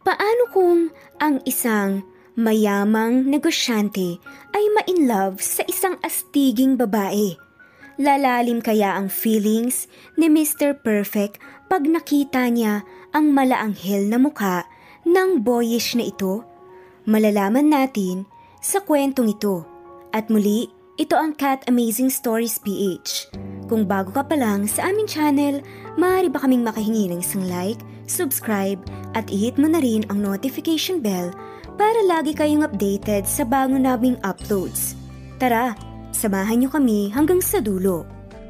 Paano kung ang isang mayamang negosyante ay ma-inlove sa isang astiging babae? Lalalim kaya ang feelings ni Mr. Perfect pag nakita niya ang malaanghel na mukha ng boyish na ito? Malalaman natin sa kwentong ito. At muli, ito ang Cat Amazing Stories PH. Kung bago ka pa lang sa aming channel, maaari ba kaming makahingi ng isang like, subscribe, at i-hit mo na rin ang notification bell para lagi kayong updated sa bago naming uploads. Tara, samahan niyo kami hanggang sa dulo.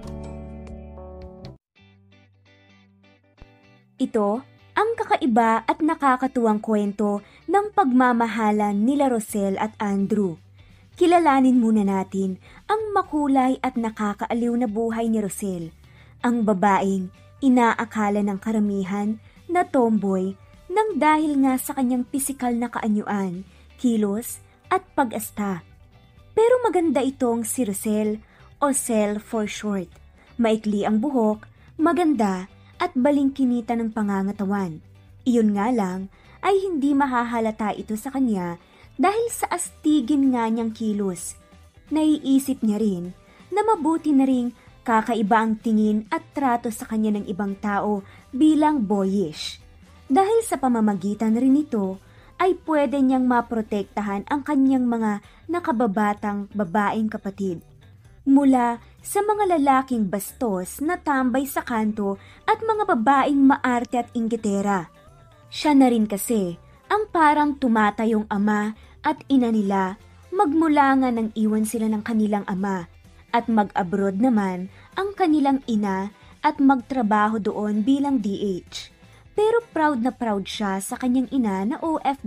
Ito ang kakaiba at nakakatuwang kwento ng pagmamahalan nila Rosel at Andrew. Kilalanin muna natin ang makulay at nakakaaliw na buhay ni Rosel, ang babaeng inaakala ng karamihan na tomboy nang dahil nga sa kanyang pisikal na kaanyuan, kilos at pag-asta. Pero maganda itong si Rosel o Sel for short. Maikli ang buhok, maganda at balingkinita ng pangangatawan. Iyon nga lang ay hindi mahahalata ito sa kanya dahil sa astigin nga niyang kilos. Naiisip niya rin na mabuti na ring kakaiba ang tingin at trato sa kanya ng ibang tao bilang boyish. Dahil sa pamamagitan rin ito ay pwede niyang maprotektahan ang kanyang mga nakababatang babaeng kapatid mula sa mga lalaking bastos na tambay sa kanto at mga babaeng maarte at inggitera. Siya na rin kasi ang parang tumatayong ama at ina nila magmula nga nang iwan sila ng kanilang ama at mag-abroad naman ang kanilang ina at magtrabaho doon bilang DH. Pero proud na proud siya sa kanyang ina na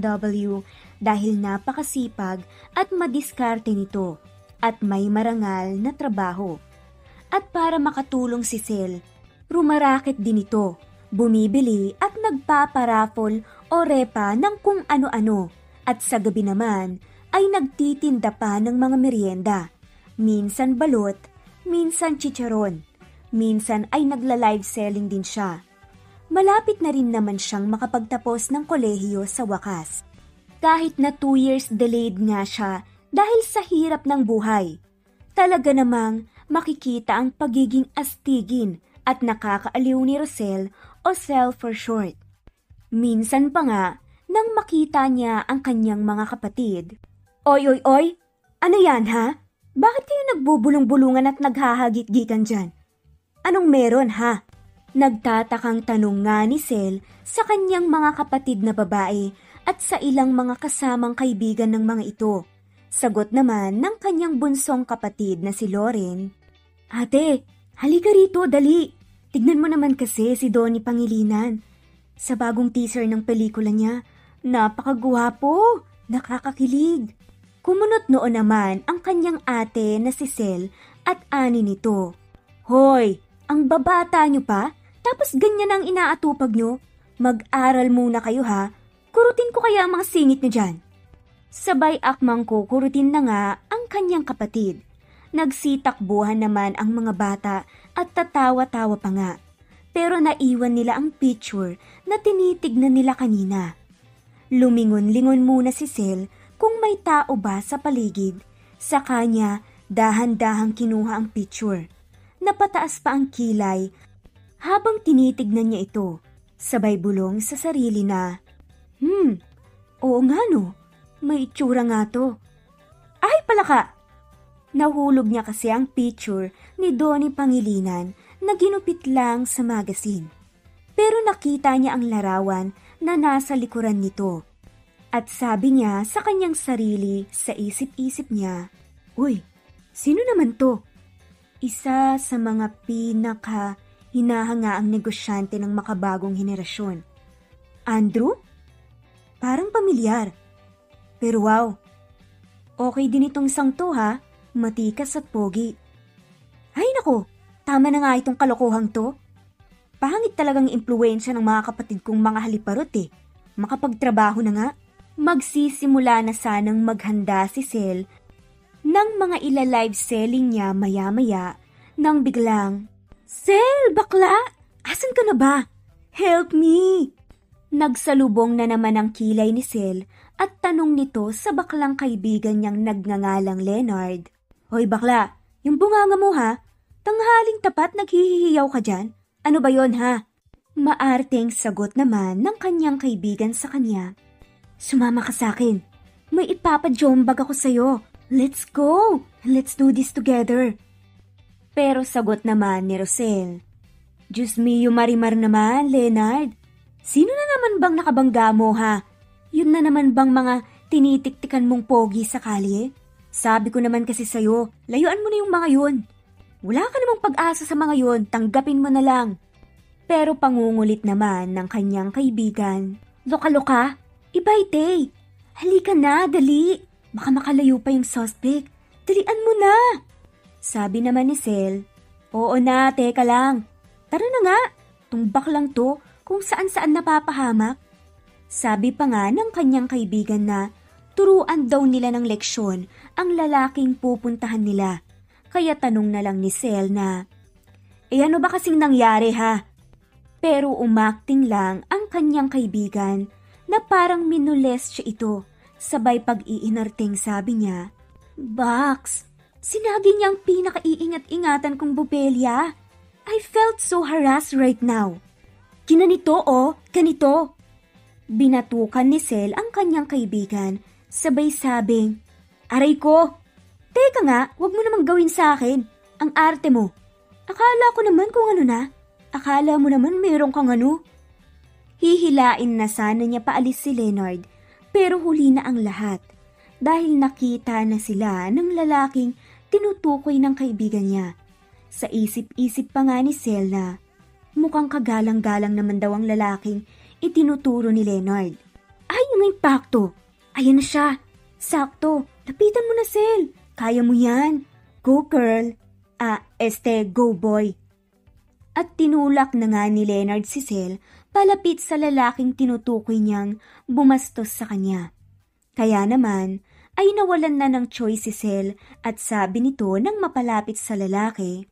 OFW dahil napakasipag at madiskarte nito at may marangal na trabaho. At para makatulong si Sel, rumaraket din ito, bumibili at nagpaparaffle o repa ng kung ano-ano at sa gabi naman ay nagtitinda pa ng mga merienda. Minsan balot, minsan chicharon, minsan ay nagla-live selling din siya. Malapit na rin naman siyang makapagtapos ng kolehiyo sa wakas. Kahit na 2 years delayed nga siya dahil sa hirap ng buhay. Talaga namang makikita ang pagiging astigin at nakakaaliw ni Rosel o Sel for short. Minsan pa nga, nang makita niya ang kanyang mga kapatid. Oy, oy, oy! Ano yan ha? Bakit kayo nagbubulong-bulungan at naghahagit-gitan dyan? Anong meron ha? Nagtatakang tanong nga ni Sel sa kanyang mga kapatid na babae at sa ilang mga kasamang kaibigan ng mga ito. Sagot naman ng kanyang bunsong kapatid na si Lauren, Ate, halika rito, dali. Tignan mo naman kasi si Donnie Pangilinan. Sa bagong teaser ng pelikula niya, napakagwapo, nakakakilig. Kumunot noon naman ang kanyang ate na si Sel at ani nito. Hoy, ang babata niyo pa? Tapos ganyan ang inaatupag nyo? Mag-aral muna kayo ha. Kurutin ko kaya ang mga singit niyo dyan. Sabay akmang kukurutin na nga ang kanyang kapatid. Nagsitakbuhan naman ang mga bata at tatawa-tawa pa nga. Pero naiwan nila ang picture na tinitignan nila kanina. Lumingon-lingon muna si Sel kung may tao ba sa paligid. Sa kanya, dahan-dahang kinuha ang picture. Napataas pa ang kilay habang tinitignan niya ito. Sabay bulong sa sarili na, oo nga no, may itsura nga to. Ay palaka! Nahulog niya kasi ang picture ni Donnie Pangilinan na ginupit lang sa magazine. Pero nakita niya ang larawan na nasa likuran nito. At sabi niya sa kanyang sarili sa isip-isip niya, Uy, sino naman to? Isa sa mga hinahangaang negosyante ng makabagong henerasyon. Andrew? Parang pamilyar. Pero wow, okay din itong isang to ha, matikas at pogi. Ay nako, tama na nga itong kalokohang to. Pangit talagang impluwensya ng mga kapatid kong mga haliparot eh. Makapagtrabaho na nga. Magsisimula na sanang maghanda si Sel ng mga ila-live selling niya maya-maya nang biglang, Sel, bakla! Asan ka na ba? Help me! Nagsalubong na naman ang kilay ni Sel at tanong nito sa baklang kaibigan niyang nagngangalang Leonard. Hoy bakla, yung bunganga mo ha? Tanghaling tapat naghihiyaw ka dyan? Ano ba yon ha? Maarteng sagot naman ng kanyang kaibigan sa kanya. Sumama ka sa akin. May ipapajombag ako sa'yo. Let's go! Let's do this together. Pero sagot naman ni Rosel. Diyos mio marimar naman, Leonard. Sino na naman bang nakabangga mo ha? Yun na naman bang mga tinitiktikan mong pogi sa kalye? Sabi ko naman kasi sa'yo, layuan mo na yung mga yun. Wala ka namang pag-asa sa mga yun, tanggapin mo na lang. Pero pangungulit naman ng kanyang kaibigan. Loka-loka, ibayte. Halika na, dali. Baka makalayo pa yung suspect. Dalian mo na. Sabi naman ni Sel, oo na, teka lang. Tara na nga, tumbak lang to kung saan-saan napapahamak. Sabi pa nga ng kanyang kaibigan na turuan daw nila ng leksyon ang lalaking pupuntahan nila. Kaya tanong na lang ni Sel na, ano ba kasing nangyari ha? Pero umakting lang ang kanyang kaibigan na parang minules siya ito. Sabay pag-iinarting sabi niya, Box, sinagi niyang pinakaiingat-ingatan kong bubelya. I felt so harassed right now. Ginanito ganito. Binatukan ni Sel ang kanyang kaibigan, sabay sabing, aray ko, teka nga, wag mo namang gawin sa akin, ang arte mo. Akala ko naman kung ano na, akala mo naman mayroon kang ano. Hihilain na sana niya paalis si Leonard, pero huli na ang lahat, dahil nakita na sila ng lalaking tinutukoy ng kaibigan niya. Sa isip-isip pa nga ni Sel na, mukhang kagalang-galang naman daw ang lalaking itinuturo ni Leonard. Ay, yung impacto! Ayan na siya! Sakto! Lapitan mo na, Sel! Kaya mo yan! Go, girl! Go, boy! At tinulak na nga ni Leonard si Sel palapit sa lalaking tinutukoy niyang bumastos sa kanya. Kaya naman, ay nawalan na ng choice si Sel at sabi nito nang mapalapit sa lalaki,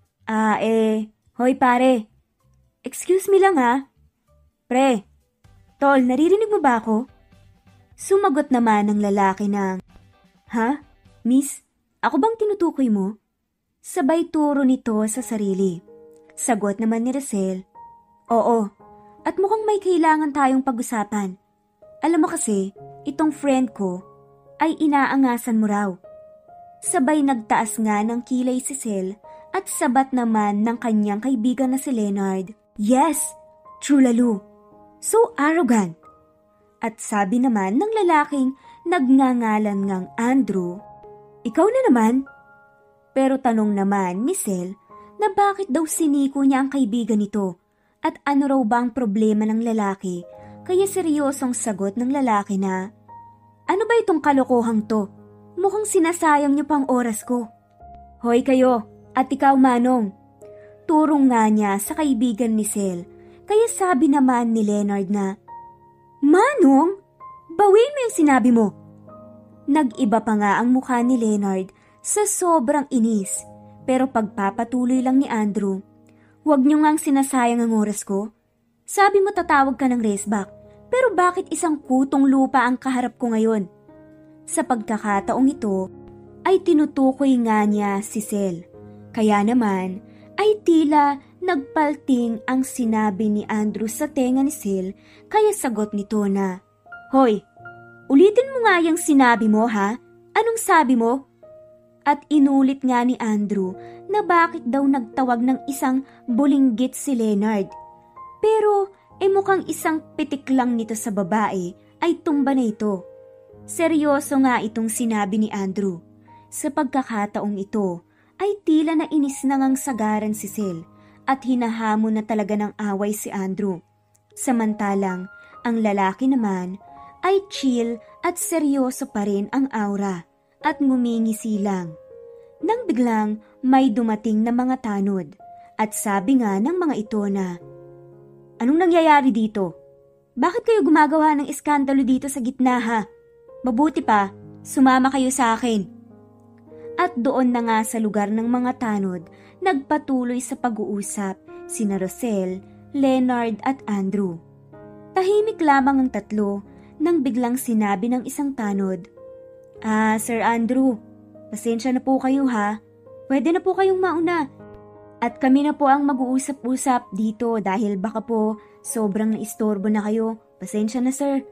hoy pare! Excuse me lang ha. Pre, tol, naririnig mo ba ako? Sumagot naman ng lalaki ng, ha? Miss, ako bang tinutukoy mo? Sabay turo nito sa sarili. Sagot naman ni Rosel, oo, at mukhang may kailangan tayong pag-usapan. Alam mo kasi, itong friend ko ay inaangasan mo raw. Sabay nagtaas nga ng kilay si Sel at sabat naman ng kanyang kaibigan na si Leonard. Yes, true lalo. So arrogant. At sabi naman ng lalaking nagngangalan ngang Andrew, ikaw na naman? Pero tanong naman ni Sel na bakit daw siniko niya ang kaibigan nito at ano raw ba ang problema ng lalaki, kaya seryosong sagot ng lalaki na, ano ba itong kalokohang to? Mukhang sinasayang niyo pang oras ko. Hoy kayo, at ikaw Manong. Turong nga niya sa kaibigan ni Sel, kaya sabi naman ni Leonard na, Manong, bawin mo yung sinabi mo. Nag-iba pa nga ang mukha ni Leonard sa sobrang inis, pero pagpapatuloy lang ni Andrew, huwag niyo ngang sinasayang ang oras ko. Sabi mo tatawag ka ng raceback, pero bakit isang kutong lupa ang kaharap ko ngayon? Sa pagkakataong ito, ay tinutukoy nga niya si Sel. Kaya naman, ay tila nagpalting ang sinabi ni Andrew sa tenga ni Sel, kaya sagot nito na, Hoy, ulitin mo nga yung sinabi mo ha? Anong sabi mo? At inulit nga ni Andrew na bakit daw nagtawag ng isang bulinggit si Leonard. Pero mukhang isang pitik lang nito sa babae ay tumba na ito. Seryoso nga itong sinabi ni Andrew. Sa pagkakataong ito ay tila na inis na ngang sagaran si Sel at hinahamon na talaga ng away si Andrew. Samantalang ang lalaki naman ay chill at seryoso pa rin ang aura at ngumingisi lang. Nang biglang may dumating na mga tanod at sabi nga ng mga ito na, anong nangyayari dito? Bakit kayo gumagawa ng iskandalo dito sa gitna ha? Mabuti pa, sumama kayo sa akin. At doon na nga sa lugar ng mga tanod, nagpatuloy sa pag-uusap sina Rosel, Leonard at Andrew. Tahimik lamang ang tatlo nang biglang sinabi ng isang tanod, Sir Andrew, pasensya na po kayo ha. Pwede na po kayong mauna. At kami na po ang mag-uusap-usap dito dahil baka po sobrang naistorbo na kayo. Pasensya na sir.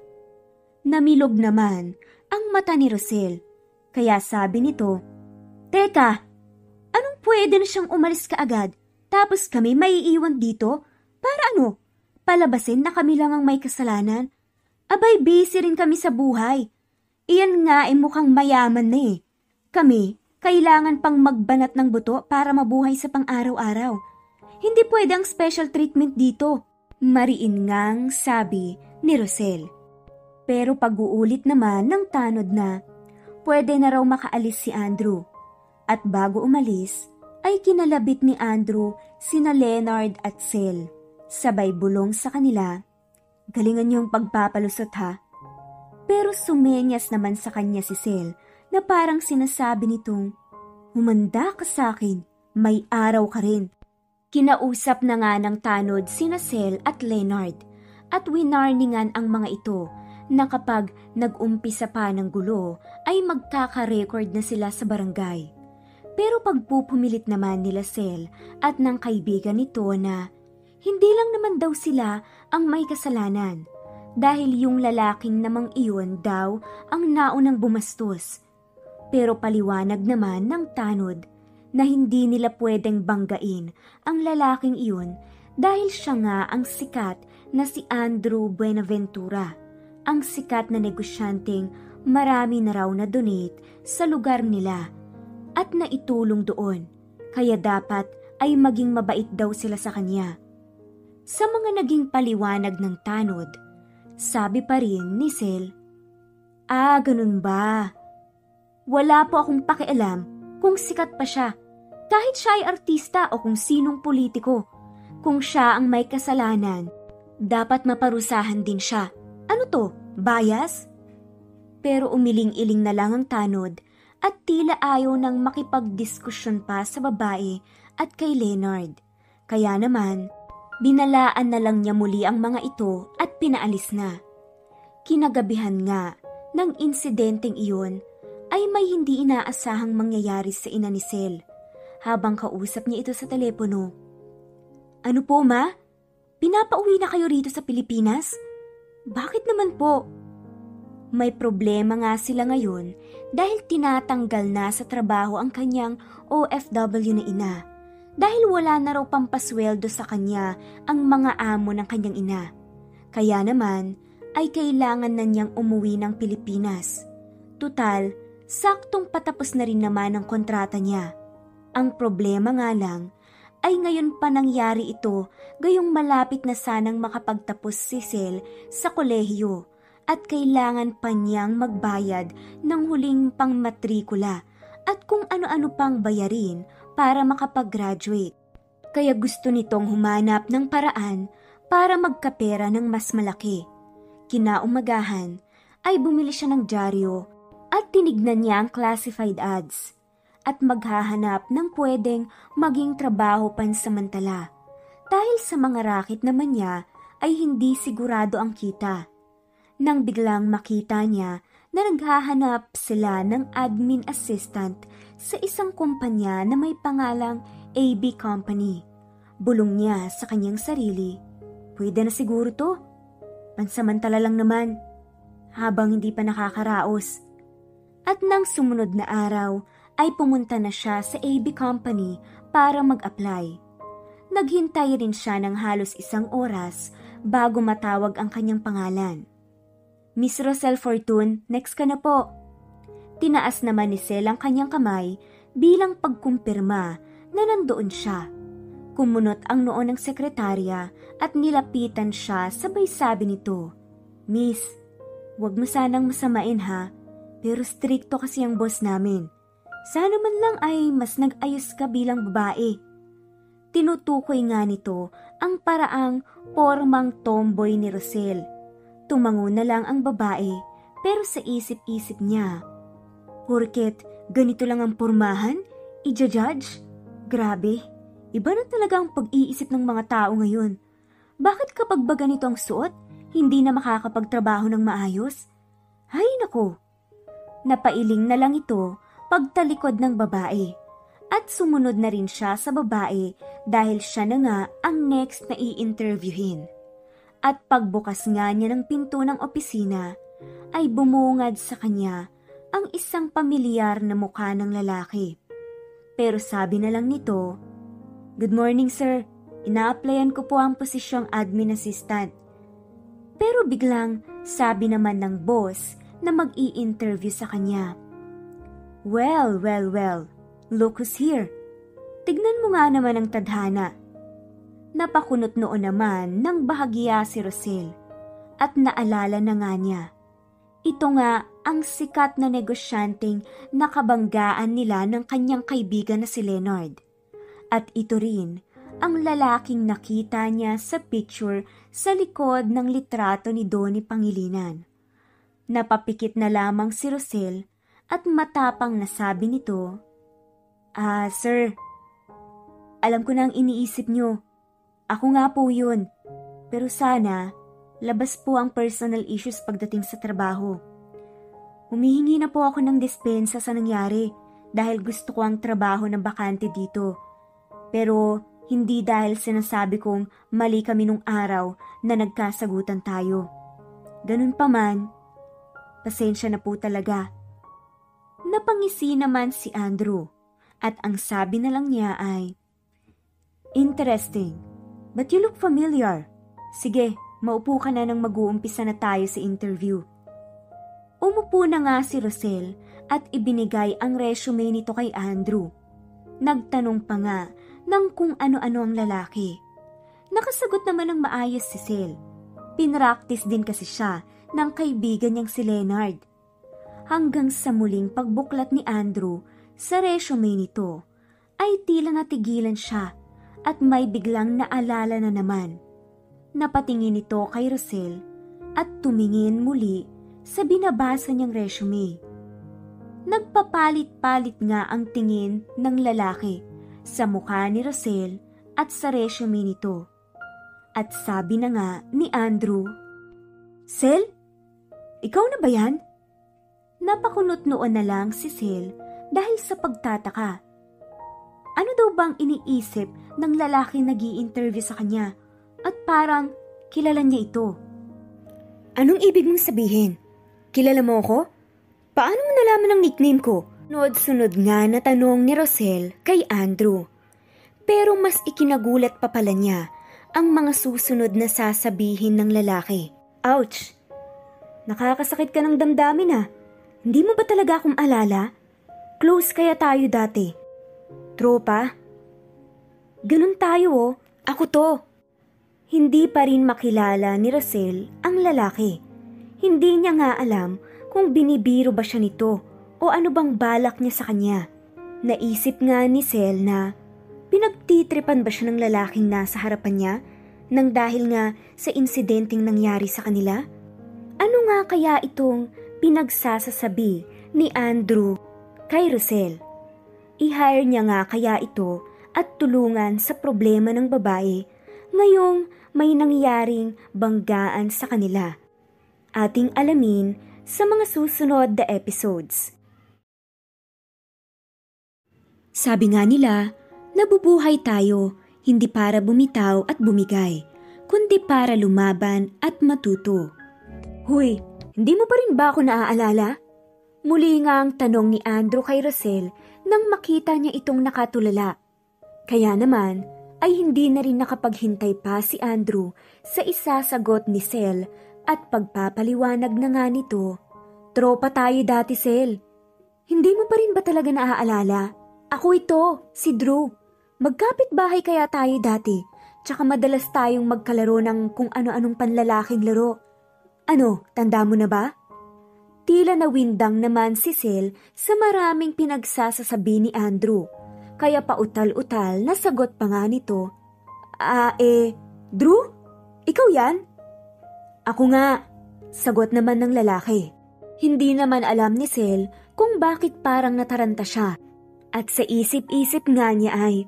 Namilog naman ang mata ni Rosel. Kaya sabi nito, Teka, anong pwede na siyang umalis kaagad? Tapos kami maiiwan dito? Para ano? Palabasin na kami lang ang may kasalanan? Abay, busy rin kami sa buhay. Iyan nga ay mukhang mayaman na eh. Kami, kailangan pang magbanat ng buto para mabuhay sa pang-araw-araw. Hindi pwede ang special treatment dito. Mariin ngang sabi ni Rosel. Pero pag-uulit naman ng tanod na, pwede na raw makaalis si Andrew. At bago umalis, ay kinalabit ni Andrew sina Leonard at Sel. Sabay bulong sa kanila, galingan niyong pagpapalusot ha. Pero sumenyas naman sa kanya si Sel na parang sinasabi nitong, humanda ka sa akin, may araw ka rin. Kinausap na nga ng tanod sina Sel at Leonard at winarningan ang mga ito na kapag nag-umpisa pa ng gulo ay magkaka-record na sila sa barangay. Pero pagpupumilit naman nila Sel at ng kaibigan nito na hindi lang naman daw sila ang may kasalanan dahil yung lalaking namang iyon daw ang naunang bumastos. Pero paliwanag naman ng tanod na hindi nila pwedeng banggain ang lalaking iyon dahil siya nga ang sikat na si Andrew Buenaventura, ang sikat na negosyanteng marami na raw na donate sa lugar nila at naitulong doon, kaya dapat ay maging mabait daw sila sa kanya. Sa mga naging paliwanag ng tanod, sabi pa rin ni Sel, ganun ba? Wala po akong pakialam kung sikat pa siya, kahit siya ay artista o kung sinong politiko. Kung siya ang may kasalanan, dapat maparusahan din siya. Ano to, bias? Pero umiling-iling na lang ang tanod at tila ayaw nang makipagdiskusyon pa sa babae at kay Leonard. Kaya naman, binalaan na lang niya muli ang mga ito at pinaalis na. Kinagabihan nga ng insidenteng iyon ay may hindi inaasahang mangyayari sa ina ni Sel habang kausap niya ito sa telepono. Ano po ma? Pinapauwi na kayo rito sa Pilipinas? Bakit naman po? May problema nga sila ngayon dahil tinatanggal na sa trabaho ang kanyang OFW na ina. Dahil wala na raw pampasweldo sa kanya ang mga amo ng kanyang ina. Kaya naman ay kailangan na niyang umuwi ng Pilipinas. Tutal, saktong patapos na rin naman ang kontrata niya. Ang problema nga lang ay ngayon pa nangyari ito gayong malapit na sanang makapagtapos si Sel sa kolehiyo at kailangan pa niyang magbayad ng huling pangmatrikula at kung ano-ano pang bayarin para makapag-graduate. Kaya gusto nitong humanap ng paraan para magkapera ng mas malaki. Kinaumagahan ay bumili siya ng dyaryo at tinignan niya ang classified ads at maghahanap ng pwedeng maging trabaho pansamantala. Dahil sa mga racket naman niya ay hindi sigurado ang kita. Nang biglang makita niya na naghahanap sila ng admin assistant sa isang kumpanya na may pangalang AB Company. Bulong niya sa kanyang sarili, pwede na siguro to. Pansamantala lang naman, habang hindi pa nakakaraos. At nang sumunod na araw, ay pumunta na siya sa AB Company para mag-apply. Naghintay rin siya ng halos 1 oras bago matawag ang kanyang pangalan. Miss Rosel Fortune, next ka na po. Tinaas naman ni Sel ang kanyang kamay bilang pagkumpirma na nandoon siya. Kumunot ang noo ng sekretarya at nilapitan siya sabay sabi nito, Miss, wag mo sanang masamain ha, pero strikto kasi ang boss namin. Sana man lang ay mas nag-ayos ka bilang babae. Tinutukoy nga nito ang paraang pormang tomboy ni Rosel. Tumango na lang ang babae pero sa isip-isip niya, porket ganito lang ang pormahan, i-judge? Grabe, iba na talaga ang pag-iisip ng mga tao ngayon. Bakit kapag ba ganito ang suot, hindi na makakapagtrabaho ng maayos? Hay nako! Napailing na lang ito pagtalikod ng babae at sumunod na rin siya sa babae dahil siya na nga ang next na i-interviewin. At pagbukas nga niya ng pinto ng opisina ay bumungad sa kanya ang isang pamilyar na mukha ng lalaki. Pero sabi na lang nito, "Good morning sir, ina-applyan ko po ang posisyong admin assistant." Pero biglang sabi naman ng boss na mag-i-interview sa kanya, Well, look who's here. Tignan mo nga naman ang tadhana." Napakunot noon naman ng bahagya si Rosel at naalala na nga niya. Ito nga ang sikat na negosyanteng nakabanggaan nila ng kanyang kaibigan na si Leonard. At ito rin ang lalaking nakita niya sa picture sa likod ng litrato ni Donnie Pangilinan. Napapikit na lamang si Rosel at matapang na sabi nito, Sir, alam ko na ang iniisip niyo. Ako nga po yun. Pero sana, labas po ang personal issues pagdating sa trabaho. Humihingi na po ako ng dispensa sa nangyari dahil gusto ko ang trabaho na bakante dito. Pero hindi dahil sinasabi kong mali kami nung araw na nagkasagutan tayo. Ganun pa man, pasensya na po talaga. Napangisi naman si Andrew at ang sabi na lang niya ay, Interesting, but you look familiar. Sige, maupo ka na nang mag-uumpisa na tayo sa interview. Umupo na nga si Rosel at ibinigay ang resume nito kay Andrew. Nagtanong pa nga ng kung ano-ano ang lalaki. Nakasagot naman ng maayos si Sel. Pinractice din kasi siya ng kaibigan niyang si Leonard. Hanggang sa muling pagbuklat ni Andrew sa resume nito, ay tila natigilan siya at may biglang naalala na naman. Napatingin ito kay Rosel at tumingin muli sa binabasa niyang resume. Nagpapalit-palit nga ang tingin ng lalaki sa mukha ni Rosel at sa resume nito. At sabi na nga ni Andrew, Sel, ikaw na ba yan? Napakunot noon na lang si Sel dahil sa pagtataka. Ano daw bang iniisip ng lalaking nag-i-interview sa kanya at parang kilala niya ito? Anong ibig mong sabihin? Kilala mo ako? Paano mo nalaman ang nickname ko? Sunod nga na tanong ni Rosel kay Andrew. Pero mas ikinagulat pa pala niya ang mga susunod na sasabihin ng lalaki. Ouch! Nakakasakit ka ng damdamin ah. Hindi mo ba talaga akong alala? Close kaya tayo dati. Tropa? Ganun tayo oh. Ako to. Hindi pa rin makilala ni Rosel ang lalaki. Hindi niya nga alam kung binibiro ba siya nito o ano bang balak niya sa kanya. Naisip nga ni Sel na pinagtitripan ba siya ng lalaking nasa harapan niya nang dahil nga sa insidenteng nangyari sa kanila? Ano nga kaya itong pinagsasasabi ni Andrew kay Rosel? I-hire niya nga kaya ito at tulungan sa problema ng babae ngayong may nangyaring banggaan sa kanila. Ating alamin sa mga susunod na episodes. Sabi nga nila, nabubuhay tayo hindi para bumitaw at bumigay, kundi para lumaban at matuto. Huy, hindi mo pa rin ba ako naaalala? Muli nga ang tanong ni Andrew kay Rosel nang makita niya itong nakatulala. Kaya naman ay hindi na rin nakapaghintay pa si Andrew sa isasagot ni Sel at pagpapaliwanag na nga nito. Tropa tayo dati, Sel. Hindi mo pa rin ba talaga naaalala? Ako ito, si Drew. Magkapit-bahay kaya tayo dati, tsaka madalas tayong magkalaro ng kung ano-anong panlalaking laro. Ano, tanda mo na ba? Tila nawindang naman si Sel sa maraming pinagsasasabi ni Andrew. Kaya pautal-utal na sagot pa nga nito. Drew? Ikaw yan? Ako nga, sagot naman ng lalaki. Hindi naman alam ni Sel kung bakit parang nataranta siya. At sa isip-isip nga niya ay,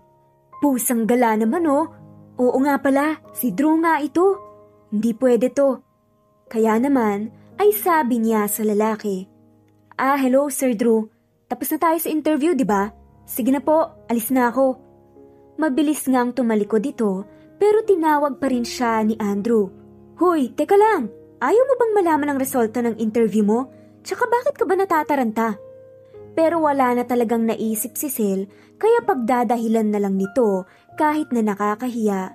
pusang gala naman oh. Oo nga pala, si Drew nga ito. Hindi pwede to. Kaya naman ay sabi niya sa lalaki, hello Sir Drew. Tapos na tayo sa interview, di ba? Sige na po, alis na ako. Mabilis ngang tumalikod ito, pero tinawag pa rin siya ni Andrew. Hoy, teka lang. Ayaw mo bang malaman ang resulta ng interview mo? Tsaka bakit ka ba natataranta? Pero wala na talagang naisip si Sel, kaya pagdadahilan na lang nito kahit na nakakahiya.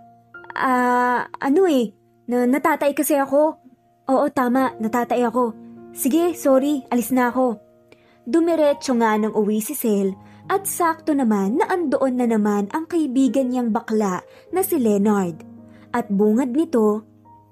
Natatay kasi ako. Oo, tama, natatay ako. Sige, sorry, alis na ako. Dumiretso nga nang uwi si Sel at sakto naman na andoon na naman ang kaibigan niyang bakla na si Leonard. At bungad nito,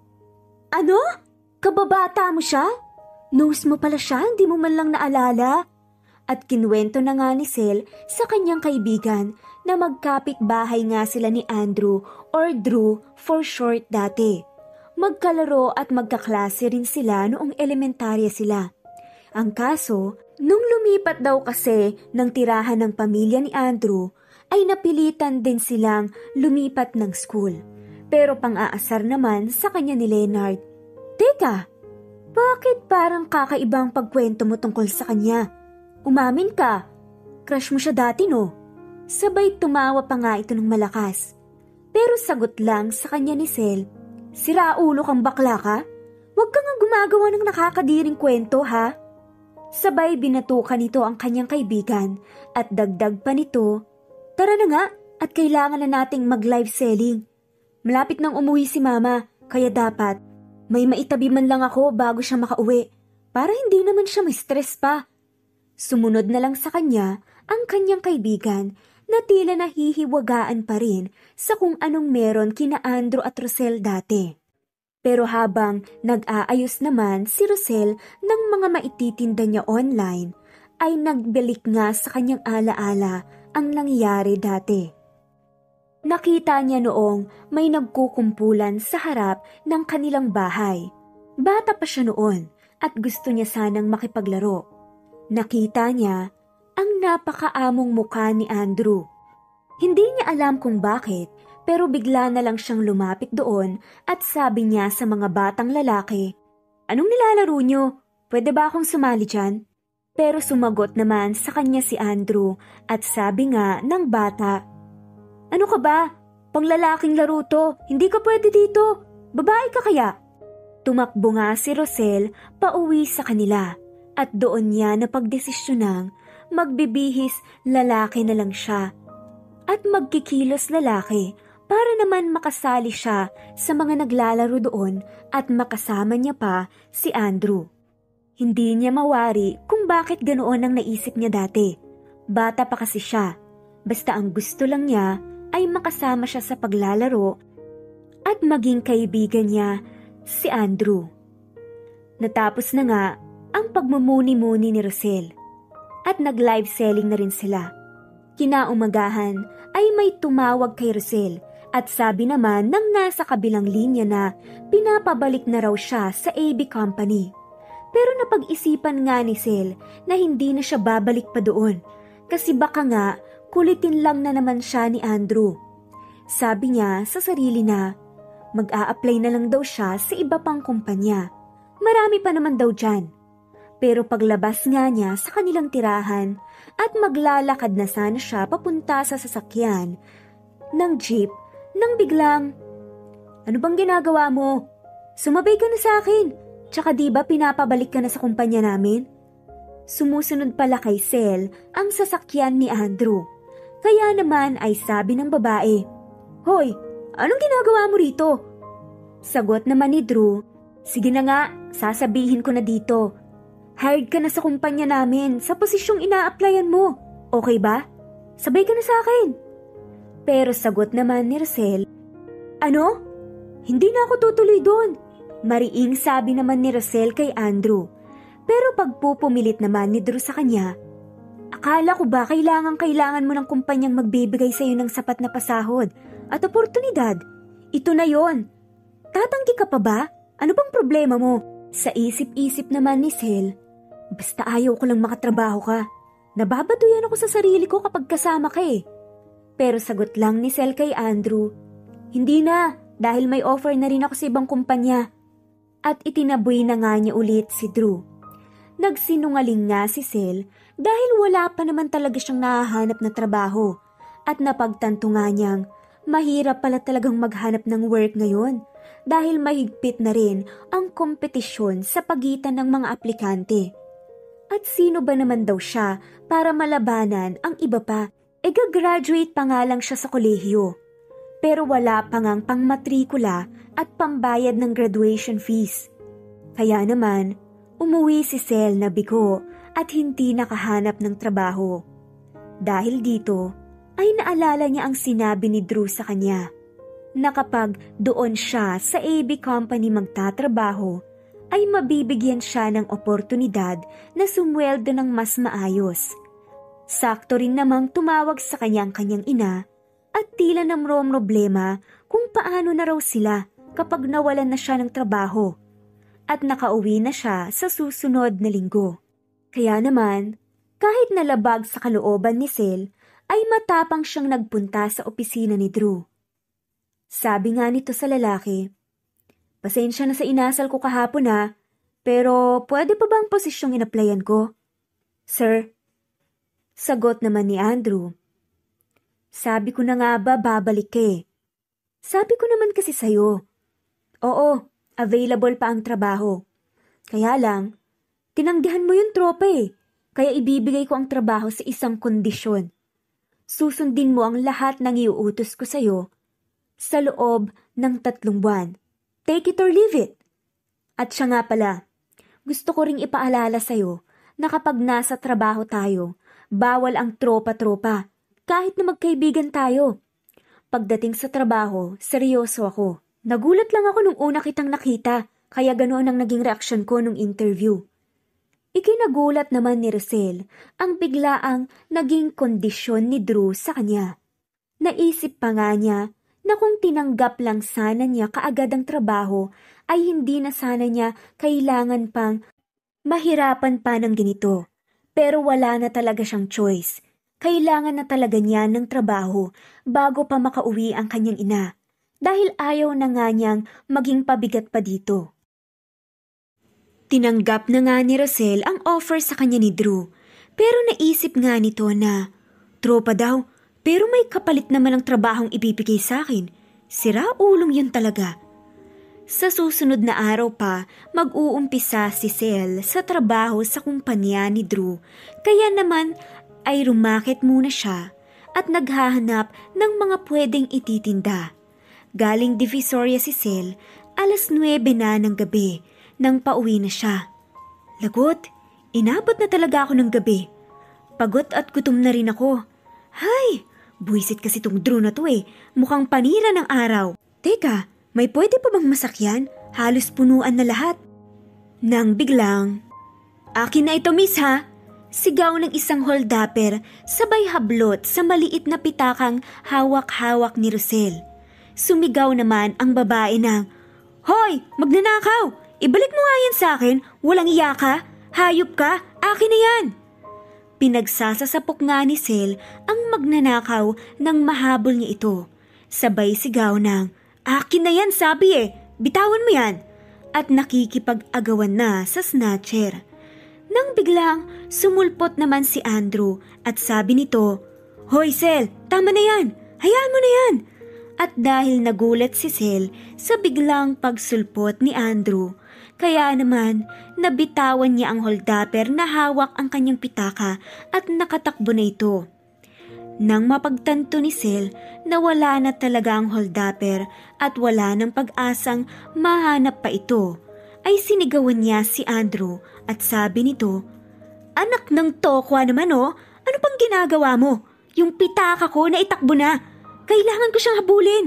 ano? Kababata mo siya? Nose mo pala siya, hindi mo man lang naalala? At kinuwento na nga ni Sel sa kanyang kaibigan na magkapit-bahay nga sila ni Andrew or Drew for short dati. Magkalaro at magkaklase rin sila noong elementarya sila. Ang kaso, nung lumipat daw kasi ng tirahan ng pamilya ni Andrew, ay napilitan din silang lumipat ng school. Pero pang-aasar naman sa kanya ni Leonard. Teka, bakit parang kakaibang pagkwento mo tungkol sa kanya? Umamin ka, crush mo siya dati no? Sabay tumawa pa nga ito ng malakas. Pero sagot lang sa kanya ni Sel, siraulo kang bakla ka? Huwag ka nga gumagawa ng nakakadiring kwento ha? Sabay binatukan nito ang kanyang kaibigan at dagdag pa nito, tara na nga at kailangan na nating mag-live selling. Malapit nang umuwi si mama, kaya dapat may maitabi man lang ako bago siya makauwi para hindi naman siya may stress pa. Sumunod na lang sa kanya ang kanyang kaibigan na tila nahihiwagaan pa rin sa kung anong meron kina Andrew at Rosel dati. Pero habang nag-aayos naman si Rosel ng mga maititinda niya online, ay nagbalik nga sa kanyang alaala ang nangyari dati. Nakita niya noong may nagkukumpulan sa harap ng kanilang bahay. Bata pa siya noon at gusto niya sanang makipaglaro. Nakita niya ang napakaamong mukha ni Andrew. Hindi niya alam kung bakit, pero bigla na lang siyang lumapit doon at sabi niya sa mga batang lalaki, anong nilalaro niyo? Pwede ba akong sumali dyan? Pero sumagot naman sa kanya si Andrew at sabi nga ng bata, ano ka ba? Panglalaking laro to, hindi ka pwede dito. Babae ka kaya? Tumakbo nga si Rosel pauwi sa kanila at doon niya napagdesisyonang magbibihis lalaki na lang siya at magkikilos lalaki para naman makasali siya sa mga naglalaro doon at makasama niya pa si Andrew. Hindi niya mawari kung bakit ganoon ang naisip niya dati. Bata pa kasi siya. Basta ang gusto lang niya ay makasama siya sa paglalaro at maging kaibigan niya si Andrew. Natapos na nga ang pagmumuni-muni ni Rosel at nag-live selling na rin sila. Kinaumagahan ay may tumawag kay Rosel at sabi naman ng nasa kabilang linya na pinapabalik na raw siya sa AB Company. Pero napag-isipan nga ni Sel na hindi na siya babalik pa doon kasi baka nga kulitin lang na naman siya ni Andrew. Sabi niya sa sarili na mag-a-apply na lang daw siya sa iba pang kumpanya. Marami pa naman daw dyan. Pero paglabas nga niya sa kanilang tirahan at maglalakad na sana siya papunta sa sasakyan ng jeep nang biglang, ano bang ginagawa mo? Sumabay ka na sa akin. Tsaka di ba pinapabalik ka na sa kumpanya namin? Sumusunod pala kay Sel ang sasakyan ni Andrew. Kaya naman ay sabi ng babae, Hoy, anong ginagawa mo rito? Sagot naman ni Drew, sige na nga, sasabihin ko na dito. Hired ka na sa kumpanya namin sa posisyong ina-applyan mo. Okay ba? Sabay ka na sa akin. Pero sagot naman ni Rosel, ano? Hindi na ako tutuloy doon. Mariing sabi naman ni Rosel kay Andrew. Pero pagpupumilit naman ni Drew sa kanya, akala ko ba kailangan mo ng kumpanyang magbibigay sa iyo ng sapat na pasahod at oportunidad? Ito na yon. Tatanggi ka pa ba? Ano bang problema mo? Sa isip-isip naman ni Sel, basta ayaw ko lang makatrabaho ka. Nababatuyan ako sa sarili ko kapag kasama ka eh. Pero sagot lang ni Sel kay Andrew, hindi na, dahil may offer na rin ako sa ibang kumpanya. at itinaboy na nga niya ulit si Drew. Nagsinungaling nga si Sel dahil wala pa naman talaga siyang nahahanap na trabaho at napagtanto nga niyang mahirap pala talagang maghanap ng work ngayon dahil mahigpit na rin ang kompetisyon sa pagitan ng mga aplikante. At sino ba naman daw siya para malabanan ang iba pa? Gagraduate pa nga lang siya sa kolehiyo. Pero wala pa ngang pangmatrikula at pambayad ng graduation fees. Kaya naman, umuwi si Sel na bigo at hindi nakahanap ng trabaho. Dahil dito, ay naalala niya ang sinabi ni Drew sa kanya na kapag doon siya sa AB company magtatrabaho, ay mabibigyan siya ng oportunidad na sumweldo ng mas maayos. Sakto rin namang tumawag sa kanyang ina at tila namrong problema kung paano na raw sila kapag nawalan na siya ng trabaho at nakauwi na siya sa susunod na linggo. Kaya naman, kahit nalabag sa kalooban ni Sel, ay matapang siyang nagpunta sa opisina ni Drew. Sabi nga nito sa lalaki, "Pasensya na sa inasal ko kahapon ha, pero pwede pa bang posisyong inaplayan ko?" "Sir," sagot naman ni Andrew, "sabi ko na nga ba babalik eh. Sabi ko naman kasi sa'yo, oo, available pa ang trabaho. Kaya lang, tinanggihan mo yung tropa eh, kaya ibibigay ko ang trabaho sa isang kondisyon. Susundin mo ang lahat ng iuutos ko sa'yo sa loob ng 3 buwan. Take it or leave it. At siya nga pala, gusto ko ring ipaalala sa'yo na kapag nasa trabaho tayo, bawal ang tropa-tropa, kahit na magkaibigan tayo. Pagdating sa trabaho, seryoso ako. Nagulat lang ako nung una kitang nakita, kaya ganoon ang naging reaksyon ko nung interview." Ikinagulat naman ni Rosel ang biglaang naging kondisyon ni Drew sa kanya. Naisip pa nga niya na kung tinanggap lang sana niya kaagad ang trabaho, ay hindi na sana niya kailangan pang mahirapan pa ng ganito. Pero wala na talaga siyang choice. Kailangan na talaga niya ng trabaho bago pa makauwi ang kanyang ina, dahil ayaw na nga niyang maging pabigat pa dito. Tinanggap na nga ni Rosel ang offer sa kanya ni Drew, pero naisip nga nito na, tropa daw, pero may kapalit naman ang trabahong ibibigay sa akin. Sira ulong yun talaga. Sa susunod na araw pa, mag-uumpisa si Sel sa trabaho sa kumpanya ni Drew, kaya naman ay rumakit muna siya at naghahanap ng mga pwedeng ititinda. Galing Divisoria si Sel, 9:09 na ng gabi nang pauwi na siya. Lagot, inabot na talaga ako ng gabi. Pagod at gutom na rin ako. Hay, buwisit kasi tong Drew na to eh, mukhang panira ng araw. Teka, may pwede pa bang masakyan? Halos punuan na lahat. Nang biglang, "Akin na ito, miss ha?" Sigaw ng isang holdapper sabay hablot sa maliit na pitakang hawak-hawak ni Rosel. Sumigaw naman ang babae ng, "Hoy, magnanakaw! Ibalik mo nga yan sa akin, walang iya ka, hayop ka, akin na yan!" Pinagsasasapok nga ni Sel ang magnanakaw nang mahabol niya ito. Sabay sigaw ng, "Akin na yan sabi eh, bitawan mo yan!" At nakikipag-agawan na sa snatcher. Nang biglang sumulpot naman si Andrew at sabi nito, "Hoy Sel, tama na yan, hayaan mo na yan!" At dahil nagulat si Sel sa biglang pagsulpot ni Andrew, kaya naman nabitawan niya ang holdapper na hawak ang kanyang pitaka at nakatakbo na ito. Nang mapagtanto ni Sel na wala na talaga ang holdapper at wala ng pag-asang mahanap pa ito, ay sinigawan niya si Andrew at sabi nito, "Anak ng tokwa naman oh, ano pang ginagawa mo? Yung pitaka ko na itakbo na, kailangan ko siyang habulin."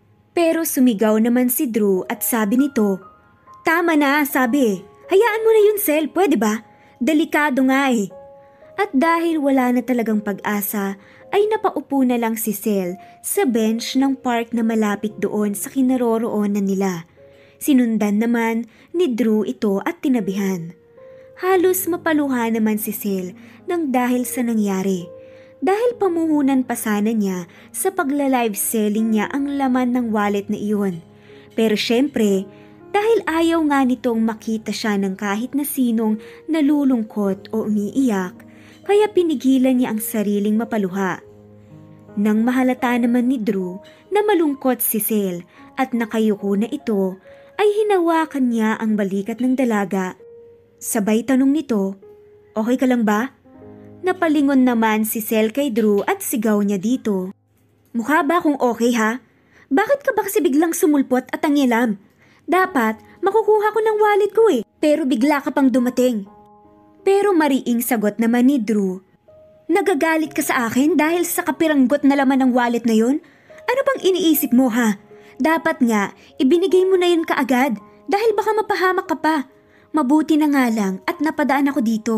Pero sumigaw naman si Drew at sabi nito, "Tama na, sabi eh, hayaan mo na yun Sel, pwede ba? Delikado nga eh." At dahil wala na talagang pag-asa, ay napaupo na lang si Sel sa bench ng park na malapit doon sa kinaroroonan nila. Sinundan naman ni Drew ito at tinabihan. Halos mapaluha naman si Sel nang dahil sa nangyari. Dahil pamuhunan pa sana niya sa pagla-live selling niya ang laman ng wallet na iyon. Pero syempre, Dahil ayaw nga nitong makita siya ng kahit na sinong nalulungkot o umiiyak, kaya pinigilan niya ang sariling mapaluha. Nang mahalata naman ni Drew na malungkot si Cel at nakayuko na ito, ay hinawakan niya ang balikat ng dalaga. Sabay tanong nito, "Okay ka lang ba?" Napalingon naman si Cel kay Drew at sigaw niya dito, "Mukha ba kung okay ha? Bakit ka ba kasi biglang sumulpot at tangilam? Dapat makukuha ko ng wallet ko pero bigla ka pang dumating." Pero mariing sagot naman ni Drew, "Nagagalit ka sa akin dahil sa kapiranggot na laman ng wallet na yun? Ano bang iniisip mo ha? Dapat nga ibinigay mo na yun kaagad dahil baka mapahamak ka pa. Mabuti na nga lang at napadaan ako dito."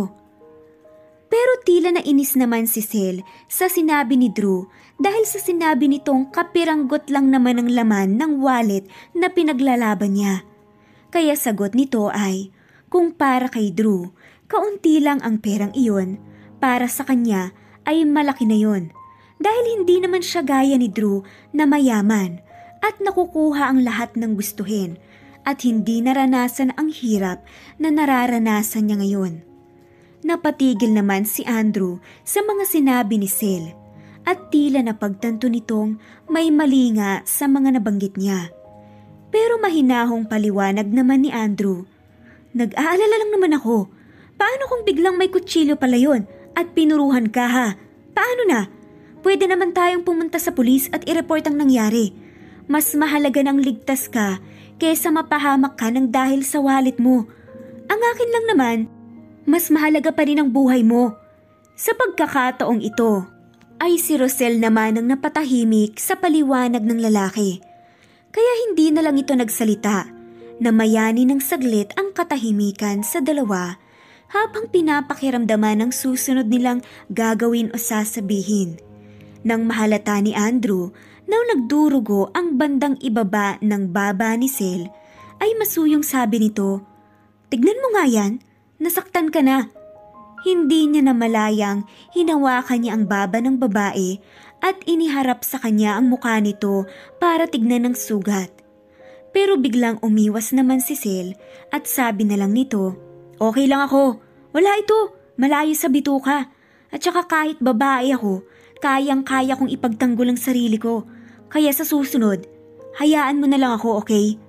Pero tila nainis naman si Cel sa sinabi ni Drew dahil sa sinabi nitong kapiranggot lang naman ang laman ng wallet na pinaglalaban niya. Kaya sagot nito ay, kung para kay Drew, kaunti lang ang perang iyon, para sa kanya ay malaki na yon. Dahil hindi naman siya gaya ni Drew na mayaman at nakukuha ang lahat ng gustuhin at hindi naranasan ang hirap na nararanasan niya ngayon. Napatigil naman si Andrew sa mga sinabi ni Cel at tila napagtanto nitong may mali nga sa mga nabanggit niya. Pero mahinahong paliwanag naman ni Andrew, "Nag-aalala lang naman ako. Paano kung biglang may kutsilyo pala yun at pinuruhan ka ha? Paano na? Pwede naman tayong pumunta sa pulis at i-report ang nangyari. Mas mahalaga nang ligtas ka kesa mapahamak ka ng dahil sa wallet mo. Ang akin lang naman, mas mahalaga pa rin ang buhay mo." Sa pagkakataong ito, ay si Rosel naman ang napatahimik sa paliwanag ng lalaki. Kaya hindi na lang ito nagsalita, namayani ng saglit ang katahimikan sa dalawa habang pinapakiramdaman ang susunod nilang gagawin o sasabihin. Nang mahalata ni Andrew na nagdurugo ang bandang ibaba ng baba ni Cel, ay masuyong sabi nito, "Tignan mo nga yan, nasaktan ka na." Hindi niya namalayang hinawakan niya ang baba ng babae at iniharap sa kanya ang mukha nito para tignan ang sugat. Pero biglang umiwas naman si Cel at sabi na lang nito, "Okay lang ako, wala ito, malayo sa bituka. At saka kahit babae ako, kayang-kaya kong ipagtanggol ang sarili ko. Kaya sa susunod, hayaan mo na lang ako, okay?"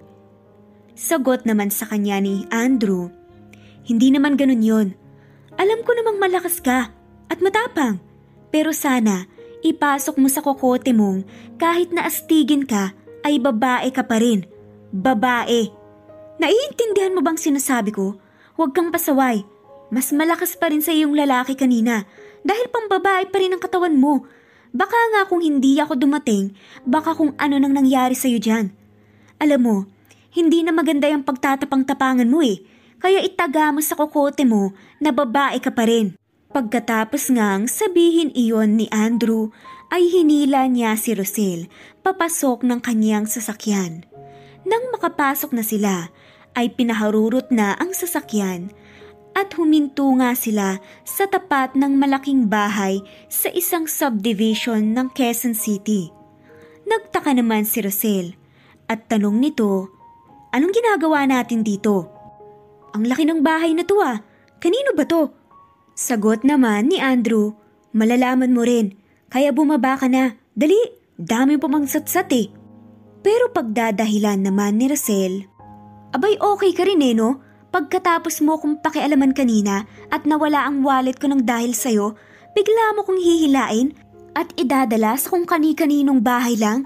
Sagot naman sa kanya ni Andrew, "Hindi naman ganun yon. Alam ko namang malakas ka at matapang, pero sana ipasok mo sa kokote mong kahit na astigin ka ay babae ka pa rin. Babae. Naiintindihan mo bang sinasabi ko? Huwag kang pasaway. Mas malakas pa rin sa iyong lalaki kanina dahil pambabae pa rin ang katawan mo. Baka nga kung hindi ako dumating, baka kung ano nang nangyari sa'yo dyan. Alam mo, hindi na maganda yung pagtatapang-tapangan mo kaya itaga mo sa kokote mo na babae ka pa rin." Pagkatapos ngang sabihin iyon ni Andrew, ay hinila niya si Rosel papasok ng kanyang sasakyan. Nang makapasok na sila, ay pinaharurot na ang sasakyan at huminto nga sila sa tapat ng malaking bahay sa isang subdivision ng Quezon City. Nagtaka naman si Rosel at tanong nito, "Anong ginagawa natin dito? Ang laki ng bahay na to Kanino ba to?" Sagot naman ni Andrew, "Malalaman mo rin, kaya bumaba ka na. Dali, dami pa mang satsat Pero pagdadahilan naman ni Rosel, "Abay okay ka rin no? Pagkatapos mo kong pakialaman kanina at nawala ang wallet ko ng dahil sa'yo, bigla mo kong hihilain at idadala sa kung kani-kaninong bahay lang?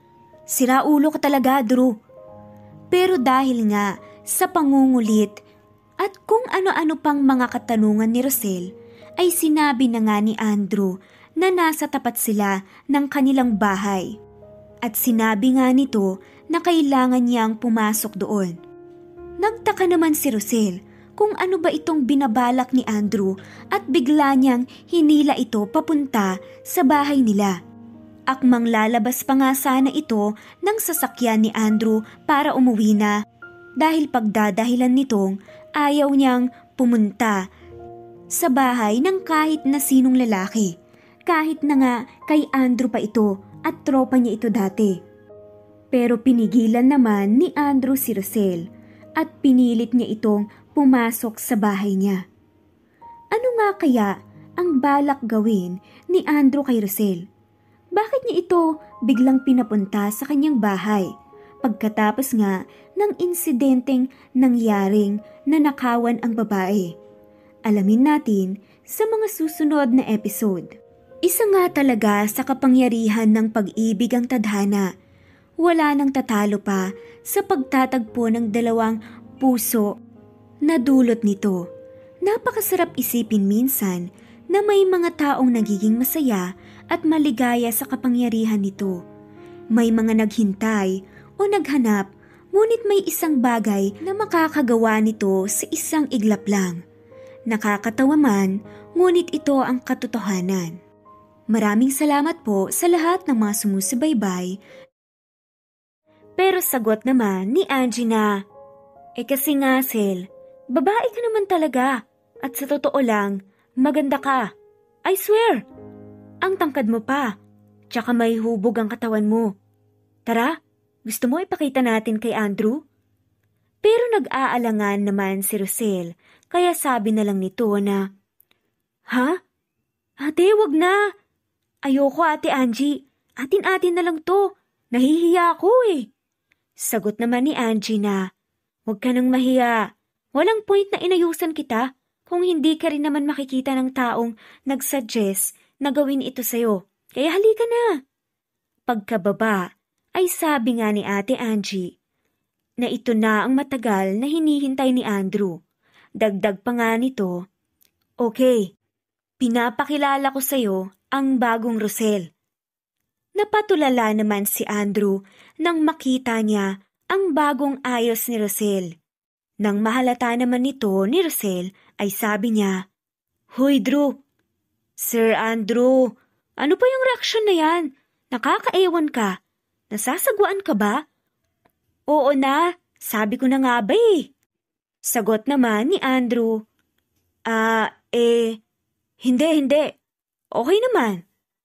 Sira ulo ka talaga, Drew." Pero dahil nga sa pangungulit at kung ano-ano pang mga katanungan ni Rosel, ay sinabi na nga ni Andrew na nasa tapat sila ng kanilang bahay. At sinabi nga nito na kailangan niyang pumasok doon. Nagtaka naman si Rosel kung ano ba itong binabalak ni Andrew at bigla niyang hinila ito papunta sa bahay nila. Akmang lalabas pa nga sana ito ng sasakyan ni Andrew para umuwi na dahil pagdadahilan nitong ayaw niyang pumunta sa bahay ng kahit na sinong lalaki, kahit na nga kay Andrew pa ito at tropa niya ito dati. Pero pinigilan naman ni Andrew si Rosel at pinilit niya itong pumasok sa bahay niya. Ano nga kaya ang balak gawin ni Andrew kay Rosel? Bakit niya ito biglang pinapunta sa kanyang bahay pagkatapos nga ng insidenteng nangyaring nanakawan ang babae? Alamin natin sa mga susunod na episode. Isa nga talaga sa kapangyarihan ng pag-ibig ang tadhana. Wala nang tatalo pa sa pagtatagpo ng dalawang puso na dulot nito. Napakasarap isipin minsan na may mga taong nagiging masaya at maligaya sa kapangyarihan nito. May mga naghintay o naghanap, ngunit may isang bagay na makakagawa nito sa isang iglap lang. Nakakatawa man, ngunit ito ang katotohanan. Maraming salamat po sa lahat ng mga sumusubaybay. Pero sagot naman ni Angie na, kasi nga Sel, babae ka naman talaga at sa totoo lang, maganda ka. I swear, ang tangkad mo pa, tsaka may hubog ang katawan mo. Tara, gusto mo ipakita natin kay Andrew? Pero nag-aalangan naman si Rosel, kaya sabi na lang nito na, Ha? Ate, wag na. Ayoko Ate Angie, atin-atin na lang to. Nahihiya ako eh. Sagot naman ni Angie na, huwag ka nang mahiya. Walang point na inayusan kita kung hindi ka rin naman makikita ng taong nagsuggest na gawin ito sa'yo. Kaya halika na. Pagkababa ay sabi nga ni Ate Angie na ito na ang matagal na hinihintay ni Andrew. Dagdag pa nga nito, okay, pinapakilala ko sa'yo ang bagong Rosel. Napatulala naman si Andrew nang makita niya ang bagong ayos ni Rosel. Nang mahalata naman nito ni Rosel ay sabi niya, Hoy Drew! Sir Andrew, ano pa yung reaksyon na yan? Nakakaewan ka. Nasasagwaan ka ba? Oo na, sabi ko na nga ba eh. Sagot naman ni Andrew, hindi. Okay naman.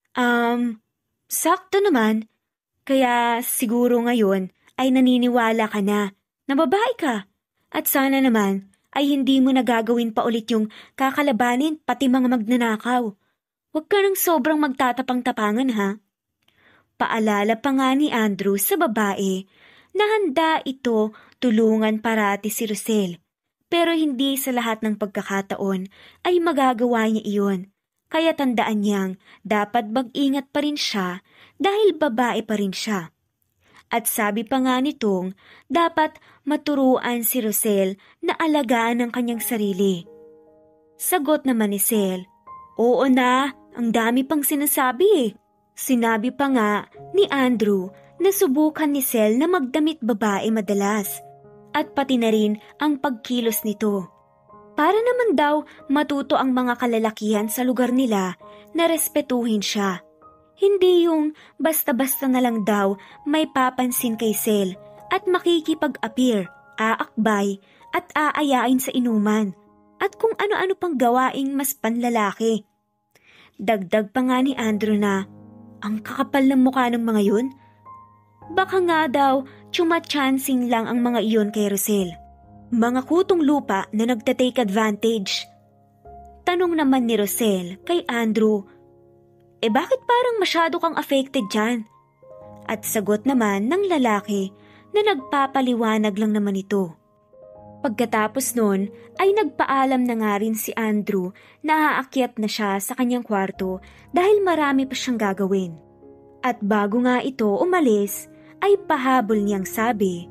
Sakto naman. Kaya siguro ngayon ay naniniwala ka na babae ka. At sana naman ay hindi mo nagagawin pa ulit yung kakalabanin pati mga magnanakaw. Huwag ka nang sobrang magtatapang-tapangan ha. Paalala pa nga ni Andrew sa babae na handa ito tulungan parati si Rosel. Pero hindi sa lahat ng pagkakataon ay magagawa niya iyon. Kaya tandaan niyang dapat mag-ingat pa rin siya dahil babae pa rin siya. At sabi pa nga nitong dapat maturuan si Rosel na alagaan ang kanyang sarili. Sagot naman ni Sel, oo na, ang dami pang sinasabi eh. Sinabi pa nga ni Andrew na subukan ni Sel na magdamit babae madalas at pati na rin ang pagkilos nito. Para naman daw matuto ang mga kalalakihan sa lugar nila na respetuhin siya. Hindi yung basta-basta na lang daw may papansin kay Sel at makikipag-appear, aakbay at aayain sa inuman at kung ano-ano pang gawaing mas panlalaki. Dagdag pa nga ni Andrew na, ang kakapal ng mukha ng mga yun? Baka nga daw tsumachancing lang ang mga iyon kay Rosel. Mga kutong lupa na nagtatake advantage. Tanong naman ni Rosel kay Andrew, bakit parang masyado kang affected dyan? At sagot naman ng lalaki na nagpapaliwanag lang naman ito. Pagkatapos nun ay nagpaalam na nga rin si Andrew na aakyat na siya sa kanyang kwarto dahil marami pa siyang gagawin. At bago nga ito umalis ay pahabol niyang sabi,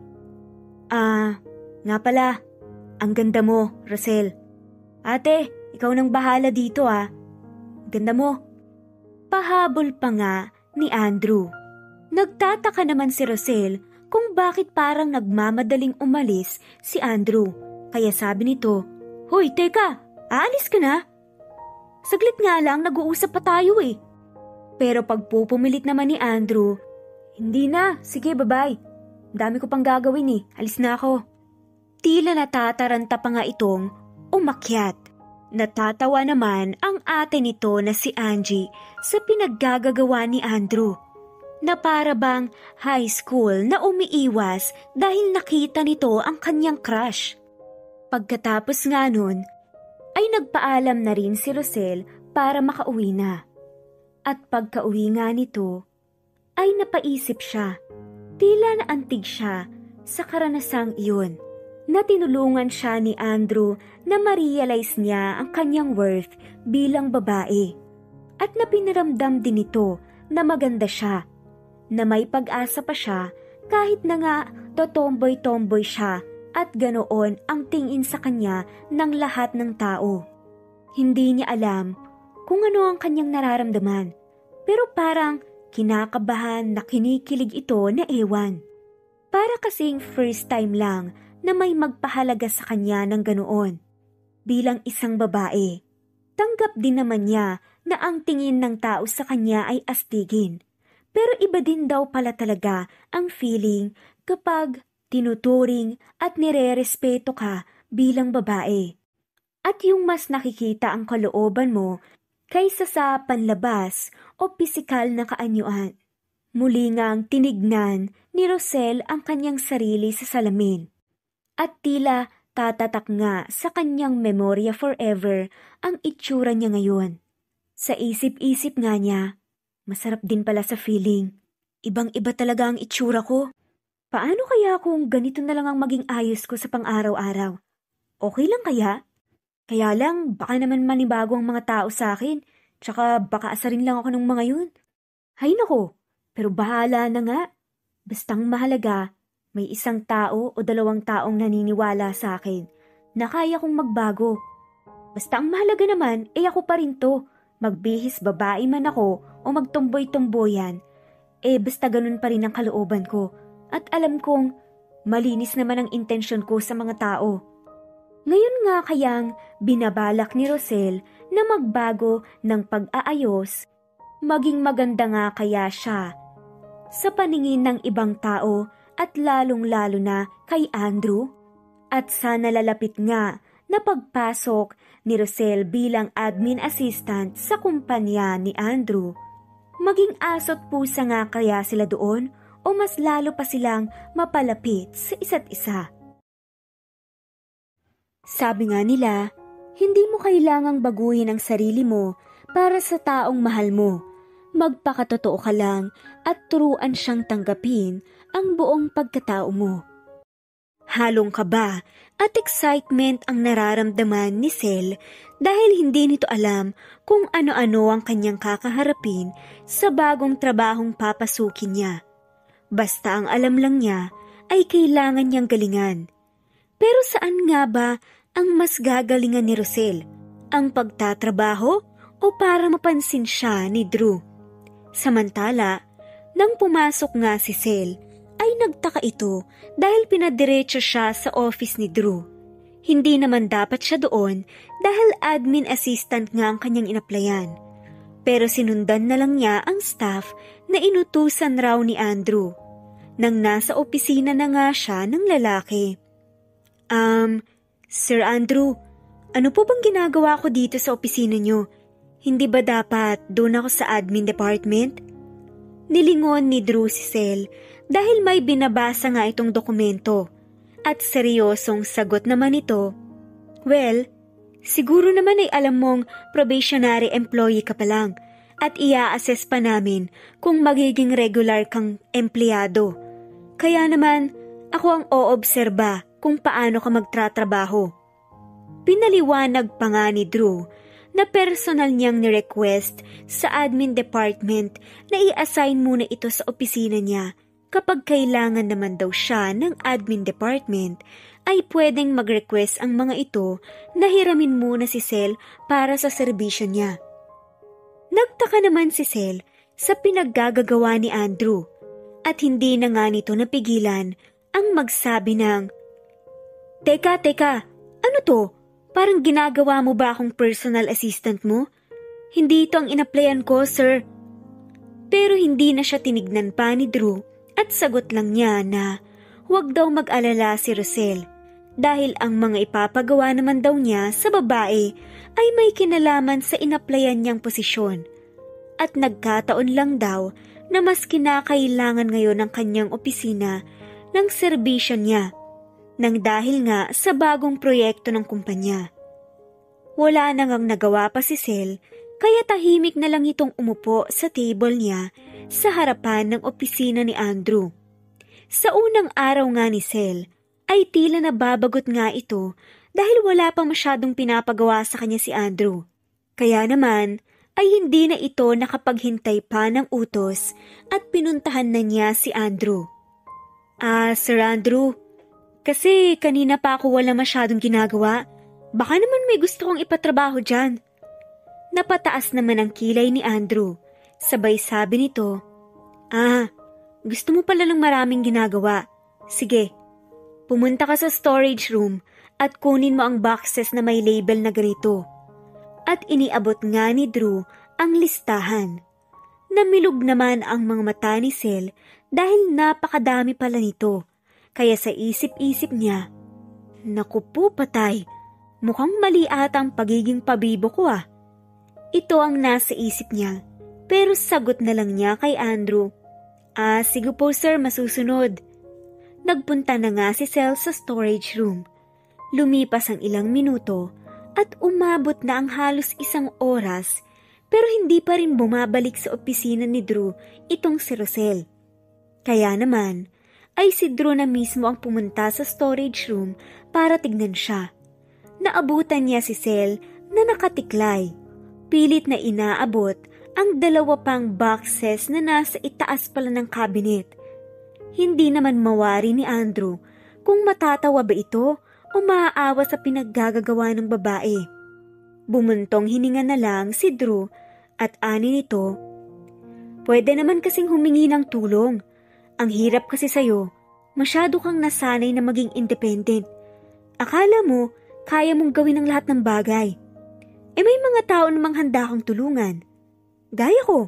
nga pala, ang ganda mo, Rosel. Ate, ikaw nang bahala dito Ganda mo. Pahabol pa nga ni Andrew. Nagtataka naman si Rosel kung bakit parang nagmamadaling umalis si Andrew. Kaya sabi nito, Hoy, teka, aalis ka na? Saglit nga lang, nag-uusap pa tayo eh. Pero pagpupumilit naman ni Andrew, hindi na, sige bye-bye. Dami ko pang gagawin eh, alis na ako. Tila natataranta pa nga itong umakyat. Natatawa naman ang ate nito na si Angie sa pinaggagawa ni Andrew. na para bang high school na umiiwas dahil nakita nito ang kanyang crush. Pagkatapos nga nun, ay nagpaalam na rin si Rosel para makauwi na. At pagkauwi nga nito, ay napaisip siya, tila naantig siya sa karanasang iyon, na tinulungan siya ni Andrew na ma-realize niya ang kanyang worth bilang babae. At na pinaramdam din ito na maganda siya, na may pag-asa pa siya kahit na nga totomboy-tomboy siya at ganoon ang tingin sa kanya ng lahat ng tao. Hindi niya alam kung ano ang kanyang nararamdaman, pero parang kinakabahan na kinikilig ito na ewan. Para kasing first time lang na may magpahalaga sa kanya ng ganoon. Bilang isang babae, tanggap din naman niya na ang tingin ng tao sa kanya ay astigin. Pero iba din daw pala talaga ang feeling kapag tinuturing at nire-respeto ka bilang babae. At yung mas nakikita ang kalooban mo kaysa sa panlabas o pisikal na kaanyuan. Muli ngang tinignan ni Rosel ang kanyang sarili sa salamin. At tila tatatak nga sa kanyang memorya forever ang itsura niya ngayon. Sa isip-isip nga niya, masarap din pala sa feeling. Ibang-iba talaga ang itsura ko. Paano kaya kung ganito na lang ang maging ayos ko sa pang-araw-araw? Okay lang kaya? Kaya lang, baka naman manibago ang mga tao sa akin, tsaka baka asarin lang ako ng mga yun. Hay nako, pero bahala na nga. Bastang mahalaga, may isang tao o dalawang taong naniniwala sa akin na kaya kong magbago. Basta ang mahalaga naman, ako pa rin to. Magbihis babae man ako o magtumboy-tumboyan, basta ganun pa rin ang kalooban ko. At alam kong malinis naman ang intensyon ko sa mga tao. Ngayon nga kayang binabalak ni Rosel na magbago ng pag-aayos, maging maganda nga kaya siya sa paningin ng ibang tao at lalong-lalo na kay Andrew. At sa nalalapit nga na pagpasok ni Rosel bilang admin assistant sa kumpanya ni Andrew, maging aso't pusa nga kaya sila doon o mas lalo pa silang mapalapit sa isa't isa. Sabi nga nila, hindi mo kailangang baguhin ang sarili mo para sa taong mahal mo. Magpakatotoo ka lang at turuan siyang tanggapin ang buong pagkatao mo. Halong kaba at excitement ang nararamdaman ni Sel dahil hindi nito alam kung ano-ano ang kanyang kakaharapin sa bagong trabahong papasukin niya. Basta ang alam lang niya ay kailangan niyang galingan. Pero saan nga ba ang mas gagalingan ni Rosel? Ang pagtatrabaho o para mapansin siya ni Drew? Samantala, nang pumasok nga si Sel, ay nagtaka ito dahil pinadiretso siya sa office ni Drew. Hindi naman dapat siya doon dahil admin assistant nga ang kanyang inaplayan. Pero sinundan na lang niya ang staff na inutusan raw ni Andrew. Nang nasa opisina na nga siya ng lalaki. Sir Andrew, ano po bang ginagawa ko dito sa opisina niyo? Hindi ba dapat doon ako sa admin department? Nilingon ni Drew si Sel dahil may binabasa nga itong dokumento. At seryosong sagot naman ito, well, siguro naman ay alam mong probationary employee ka pa lang at ia-assess pa namin kung magiging regular kang empleyado. Kaya naman, ako ang oobserba kung paano ka magtratrabaho. Pinaliwanag pa nga ni Drew na personal niyang ni-request sa admin department na i-assign muna ito sa opisina niya. Kapag kailangan naman daw siya ng admin department, ay pwedeng mag-request ang mga ito na hiramin muna si Sel para sa serbisyo niya. Nagtaka naman si Sel sa pinaggagawa ni Andrew at hindi na nga nito napigilan ang magsabi ng, Teka, ano to? Parang ginagawa mo ba akong personal assistant mo? Hindi ito ang inaplayan ko, sir. Pero hindi na siya tinignan pa ni Drew at sagot lang niya na huwag daw mag-alala si Rosel dahil ang mga ipapagawa naman daw niya sa babae ay may kinalaman sa inaplayan niyang posisyon. At nagkataon lang daw na mas kinakailangan ngayon ng kanyang opisina ng serbisyo niya nang dahil nga sa bagong proyekto ng kumpanya. Wala na ngang nagawa pa si Sel kaya tahimik na lang itong umupo sa table niya sa harapan ng opisina ni Andrew. Sa unang araw nga ni Sel ay tila nababagot nga ito dahil wala pa masyadong pinapagawa sa kanya si Andrew. Kaya naman ay hindi na ito nakapaghintay pa ng utos at pinuntahan na niya si Andrew. Sir Andrew, kasi kanina pa ako wala masyadong ginagawa. Baka naman may gusto kong ipatrabaho dyan. Napataas naman ang kilay ni Andrew. Sabay sabi nito, gusto mo pala ng maraming ginagawa. Sige, pumunta ka sa storage room at kunin mo ang boxes na may label na ganito. At iniabot nga ni Drew ang listahan. Namilog naman ang mga mata ni Sel dahil napakadami pala nito. Kaya sa isip-isip niya, naku po patay, mukhang mali ata ang pagiging pabibo ko Ito ang nasa isip niya, pero sagot na lang niya kay Andrew. Sige po sir, masusunod. Nagpunta na nga si Sel sa storage room. Lumipas ang ilang minuto at umabot na ang halos 1 oras pero hindi pa rin bumabalik sa opisina ni Drew itong si Rosel. Kaya naman ay si Drew na mismo ang pumunta sa storage room para tignan siya. Naabutan niya si Sel na nakatiklay. Pilit na inaabot ang 2 pang boxes na nasa itaas pala ng cabinet. Hindi naman mawari ni Andrew kung matatawa ba ito o maaawa sa pinaggagawa ng babae. Bumuntong hininga na lang si Drew at ani nito, "Pwede naman kasing humingi ng tulong. Ang hirap kasi sa'yo, masyado kang nasanay na maging independent. Akala mo, kaya mong gawin ang lahat ng bagay. May mga tao namang handa kang tulungan. Gaya ko."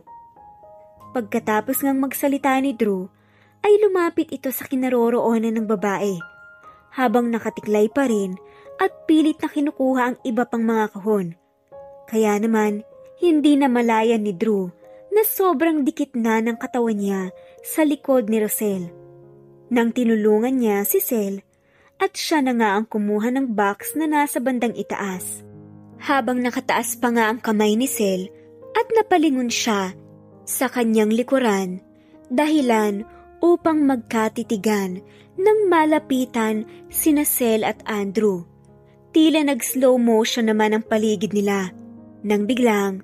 Pagkatapos ngang magsalita ni Drew, ay lumapit ito sa kinaroroonan ng babae, habang nakatiklay pa rin at pilit na kinukuha ang iba pang mga kahon. Kaya naman, hindi na malayan ni Drew na sobrang dikit na ng katawan niya sa likod ni Rosel. Nang tinulungan niya si Sel at siya na nga ang kumuha ng box na nasa bandang itaas. Habang nakataas pa nga ang kamay ni Sel at napalingon siya sa kanyang likuran, dahilan upang magkatitigan nang malapitan sina Sel at Andrew. Tila nag-slow motion naman ang paligid nila nang biglang,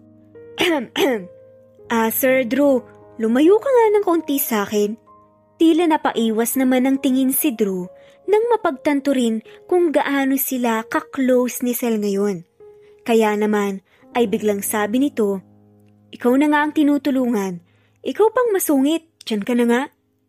Sir Drew, lumayo ka nga ng kaunti sa akin." Tila napaiwas naman ng tingin si Drew nang mapagtanto rin kung gaano sila ka-close ni Sel ngayon. Kaya naman ay biglang sabi nito, "Ikaw na nga ang tinutulungan. Ikaw pang masungit, tiyan ka na nga."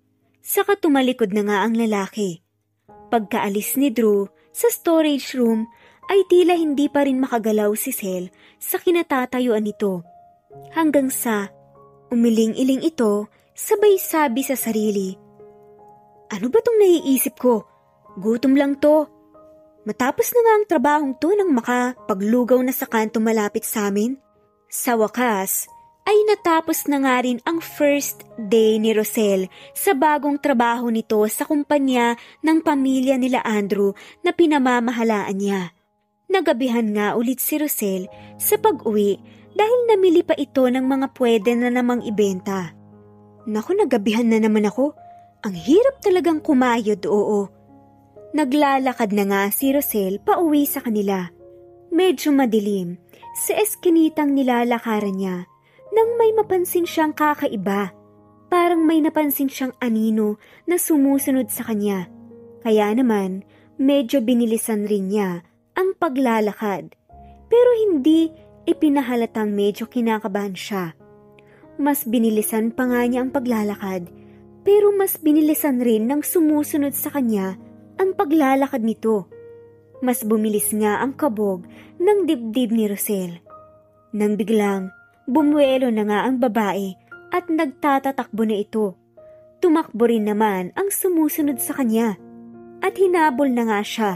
Saka tumalikod na nga ang lalaki. Pagkaalis ni Drew sa storage room ay tila hindi pa rin makagalaw si Sel sa kinatatayuan nito. Hanggang sa umiling-iling ito, sabay sabi sa sarili, "Ano ba tong naiisip ko? Gutom lang to. Matapos na nga ang trabahong to nang makapaglugaw na sa kanto malapit sa amin." Sa wakas, ay natapos na nga rin ang first day ni Rosel sa bagong trabaho nito sa kumpanya ng pamilya nila Andrew na pinamamahalaan niya. Nagabihan nga ulit si Rosel sa pag-uwi dahil namili pa ito ng mga pwede na namang ibenta. "Naku, nagabihan na naman ako. Ang hirap talagang kumayod, oo." Naglalakad na nga si Rosel pauwi sa kanila. Medyo madilim, sa eskinitang nilalakaran niya nang may mapansin siyang kakaiba. Parang may napansin siyang anino na sumusunod sa kanya. Kaya naman, medyo binilisan rin niya ang paglalakad. Pero hindi ipinahalatang medyo kinakabahan siya. Mas binilisan pa nga niya ang paglalakad, pero mas binilisan rin ng sumusunod sa kanya ang paglalakad nito. Mas bumilis nga ang kabog ng dibdib ni Rosel. Nang biglang, bumuelo na nga ang babae at nagtatatakbo na ito. Tumakbo rin naman ang sumusunod sa kanya at hinabol na nga siya.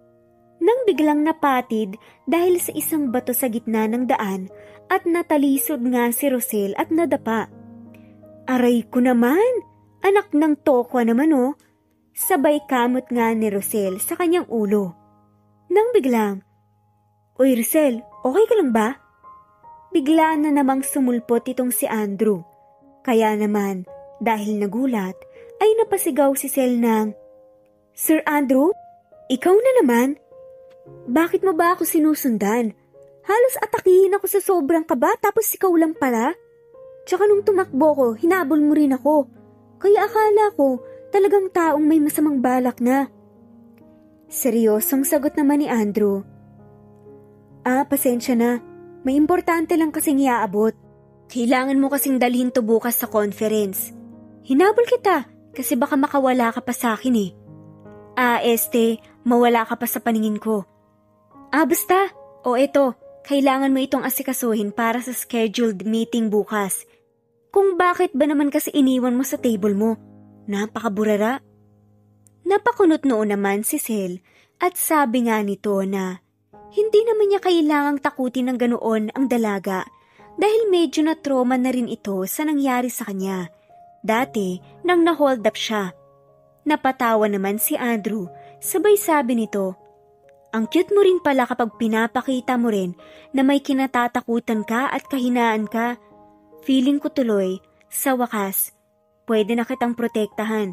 Nang biglang napatid dahil sa isang bato sa gitna ng daan at natalisod nga si Rosel at nadapa. Aray ko naman! Anak ng tokwa naman oh! Sabay kamot nga ni Rosel sa kanyang ulo. Nang biglang, Uy Rosel, okay ka lang ba? Bigla na namang sumulpot itong si Andrew. Kaya naman, dahil nagulat, ay napasigaw si Sel ng, Sir Andrew, ikaw na naman? Bakit mo ba ako sinusundan? Halos atakihin ako sa sobrang kaba tapos ikaw lang pala. Tsaka nung tumakbo ko, hinabol mo rin ako. Kaya akala ko, talagang taong may masamang balak na. Seryosong sagot naman ni Andrew. Pasensya na. May importante lang kasing iaabot. Kailangan mo kasing dalhin to bukas sa conference. Hinabol kita kasi baka makawala ka pa sa akin eh. Mawala ka pa sa paningin ko. Basta. O eto, kailangan mo itong asikasuhin para sa scheduled meeting bukas. Kung bakit ba naman kasi iniwan mo sa table mo? Napakaburara. Napakunot noon naman si Sel at sabi nga nito na hindi naman niya kailangang takutin ng ganoon ang dalaga dahil medyo na trauma na rin ito sa nangyari sa kanya. Dati nang na-hold up siya. Napatawa naman si Andrew, sabay sabi nito, ang cute mo rin pala kapag pinapakita mo rin na may kinatatakutan ka at kahinaan ka. Feeling ko tuloy, sa wakas, pwede na kitang protektahan.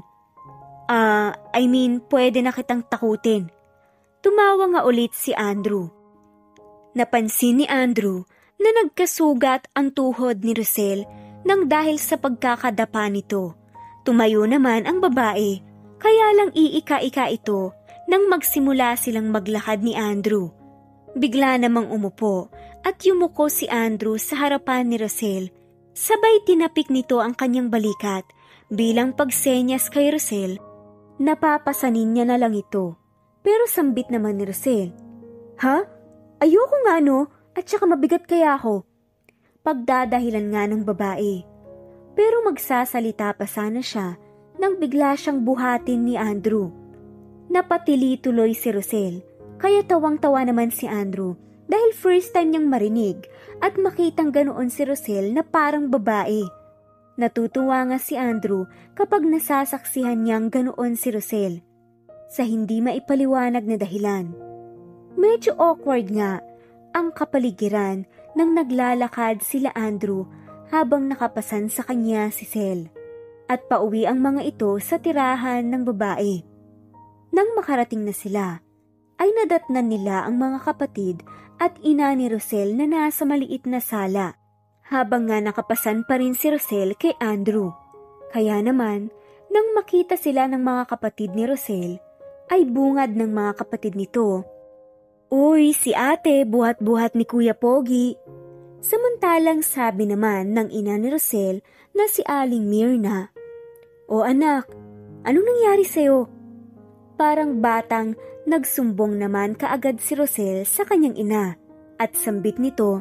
Pwede na kitang takutin. Tumawa nga ulit si Andrew. Napansin ni Andrew na nagkasugat ang tuhod ni Rosel nang dahil sa pagkakadapa nito. Tumayo naman ang babae, kaya lang iika-ika ito nang magsimula silang maglakad ni Andrew. Bigla namang umupo at yumuko si Andrew sa harapan ni Rosel. Sabay tinapik nito ang kanyang balikat bilang pagsenyas kay Rosel. Napapasanin niya na lang ito. Pero sambit naman ni Rosel. Ha? Ayoko nga no, at saka mabigat kaya ako. Pagdadahilan nga ng babae. Pero magsasalita pa sana siya nang bigla siyang buhatin ni Andrew. Napatili tuloy si Rosel, kaya tawang-tawa naman si Andrew dahil first time niyang marinig at makitang ganoon si Rosel na parang babae. Natutuwa nga si Andrew kapag nasasaksihan niyang ganoon si Rosel sa hindi maipaliwanag na dahilan. Medyo awkward nga ang kapaligiran nang naglalakad sila Andrew habang nakapasan sa kanya si Sel at pauwi ang mga ito sa tirahan ng babae. Nang makarating na sila, ay nadatnan nila ang mga kapatid at ina ni Rosel na nasa maliit na sala, habang nga nakapasan pa rin si Rosel kay Andrew. Kaya naman, nang makita sila ng mga kapatid ni Rosel, ay bungad ng mga kapatid nito. Uy, si ate, buhat-buhat ni Kuya Pogi. Samantalang sabi naman ng ina ni Rosel na si Aling Myrna. O anak, anong nangyari sa'yo? Parang batang nagsumbong naman kaagad si Rosel sa kanyang ina at sambit nito,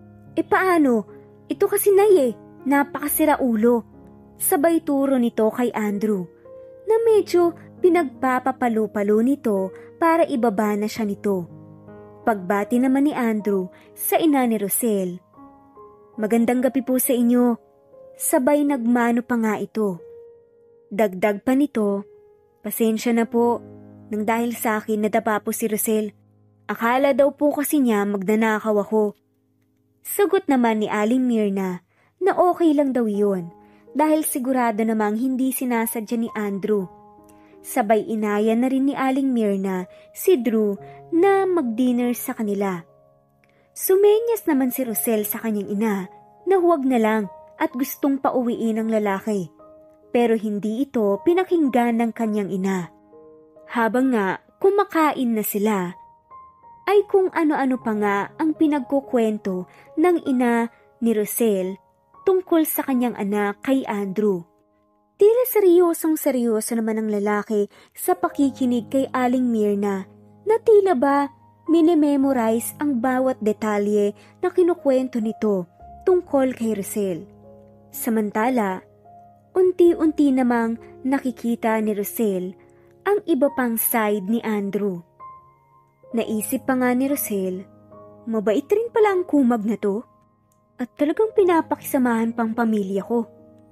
paano? Ito kasi nay napakasira ulo. Sabay turo nito kay Andrew na medyo pinagpapapalo-palo nito para ibaba na siya nito. Pagbati naman ni Andrew sa ina ni Rosel, magandang gabi po sa inyo. Sabay nagmano pa nga ito. Dagdag pa nito, pasensya na po, nang dahil sa akin nadapa po si Rosel. Akala daw po kasi niya magnanakaw ako. Sagot naman ni Aling Myrna na okay lang daw yun dahil sigurado namang hindi sinasadya ni Andrew. Sabay inaya na rin ni Aling Myrna si Drew na mag-dinner sa kanila. Sumenyas naman si Rosel sa kanyang ina na huwag na lang at gustong pauwiin ang lalaki. Pero hindi ito pinakinggan ng kanyang ina. Habang nga kumakain na sila, ay kung ano-ano pa nga ang pinagkukwento ng ina ni Rosel tungkol sa kanyang anak kay Andrew. Tila seryosong-seryoso naman ang lalaki sa pakikinig kay Aling Myrna na tila ba minememorize ang bawat detalye na kinukwento nito tungkol kay Rosel. Samantala, unti-unti namang nakikita ni Rosel ang iba pang side ni Andrew. Naisip pa nga ni Rosel, mabait rin pala ang kumag na to at talagang pinapakisamahan pang pamilya ko.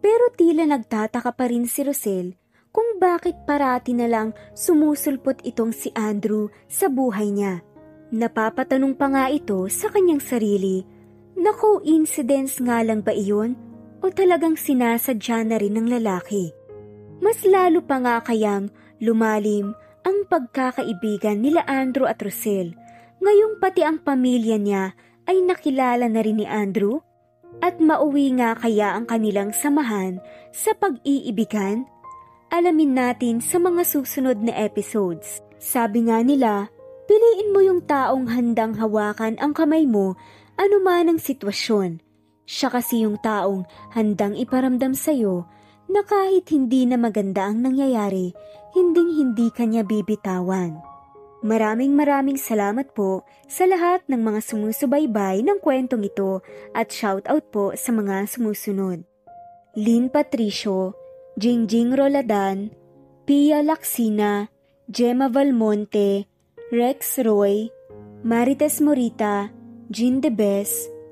Pero tila nagtataka pa rin si Rosel kung bakit parati na lang sumusulpot itong si Andrew sa buhay niya. Napapatanong pa nga ito sa kanyang sarili na coincidence nga lang ba iyon o talagang sinasadya na rin ng lalaki. Mas lalo pa nga kayang lumalim ang pagkakaibigan nila Andrew at Rosel ngayong pati ang pamilya niya ay nakilala na rin ni Andrew at mauwi nga kaya ang kanilang samahan sa pag-iibigan? Alamin natin sa mga susunod na episodes. Sabi nga nila, piliin mo yung taong handang hawakan ang kamay mo anuman ang sitwasyon. Siya kasi yung taong handang iparamdam sa'yo na kahit hindi na maganda ang nangyayari, hinding-hindi kanya bibitawan. Maraming salamat po sa lahat ng mga sumusubaybay ng kwentong ito at shoutout po sa mga sumusunod. Lynn Patricio, Jingjing Roladan, Pia Laksina, Gemma Valmonte, Rex Roy, Marites Morita, Jean Debes,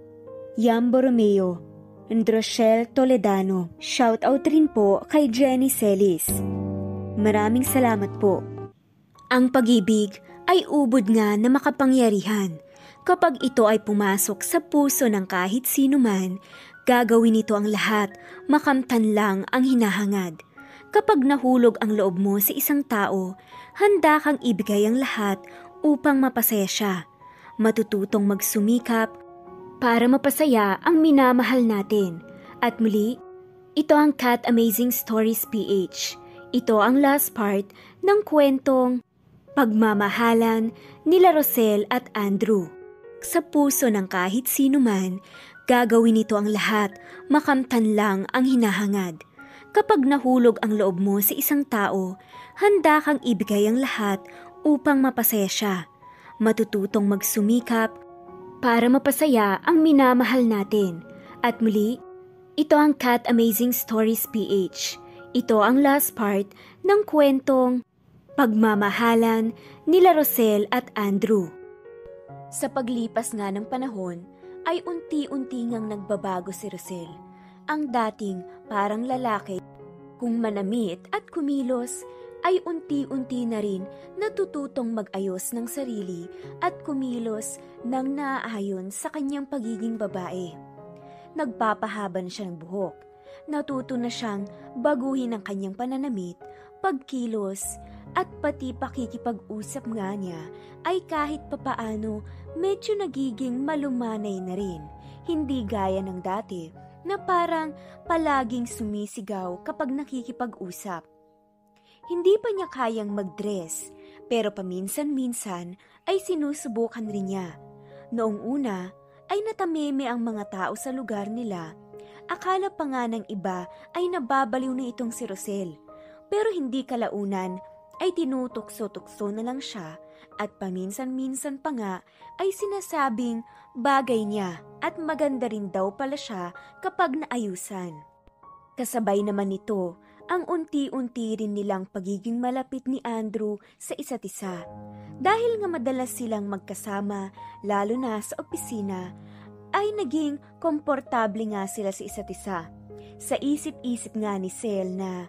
Yam Borromeo, and Rochelle Toledano. Shoutout rin po kay Jenny Celis. Maraming salamat po. Ang pag-ibig ay ubod nga na makapangyarihan. Kapag ito ay pumasok sa puso ng kahit sino man, gagawin ito ang lahat, makamtan lang ang hinahangad. Kapag nahulog ang loob mo sa isang tao, handa kang ibigay ang lahat upang mapasaya siya. Matututong magsumikap para mapasaya ang minamahal natin. At muli, ito ang Cat Amazing Stories PH. Ito ang last part ng kwentong Pagmamahalan nila Rosel at Andrew. Sa puso ng kahit sino man, gagawin nito ang lahat, makamtan lang ang hinahangad. Kapag nahulog ang loob mo sa isang tao, handa kang ibigay ang lahat upang mapasaya siya. Matututong magsumikap para mapasaya ang minamahal natin. At muli, ito ang Cat Amazing Stories PH. Ito ang last part ng kwentong Pagmamahalan nila Rosel at Andrew. Sa paglipas nga ng panahon, ay unti-unti ngang nagbabago si Rosel. Ang dating parang lalaki, kung manamit at kumilos, ay unti-unti na rin natututong mag-ayos ng sarili at kumilos ng naaayon sa kanyang pagiging babae. Nagpapahaba na siya ng buhok. Natuto na siyang baguhin ang kanyang pananamit, pagkilos, at pati pakikipag-usap nga niya ay kahit papaano medyo nagiging malumanay na rin. Hindi gaya ng dati na parang palaging sumisigaw kapag nakikipag-usap. Hindi pa niya kayang mag-dress pero paminsan-minsan ay sinusubukan rin niya. Noong una ay natameme ang mga tao sa lugar nila. Akala pa nga ng iba ay nababaliw na itong si Rosel. Pero hindi kalaunan ay tinutukso-tukso na lang siya at paminsan-minsan pa nga ay sinasabing bagay niya at maganda rin daw pala siya kapag naayusan. Kasabay naman nito ang unti-unti rin nilang pagiging malapit ni Andrew sa isa't isa. Dahil nga madalas silang magkasama lalo na sa opisina, ay naging komportable nga sila sa isa't isa. Sa isip-isip nga ni Sel na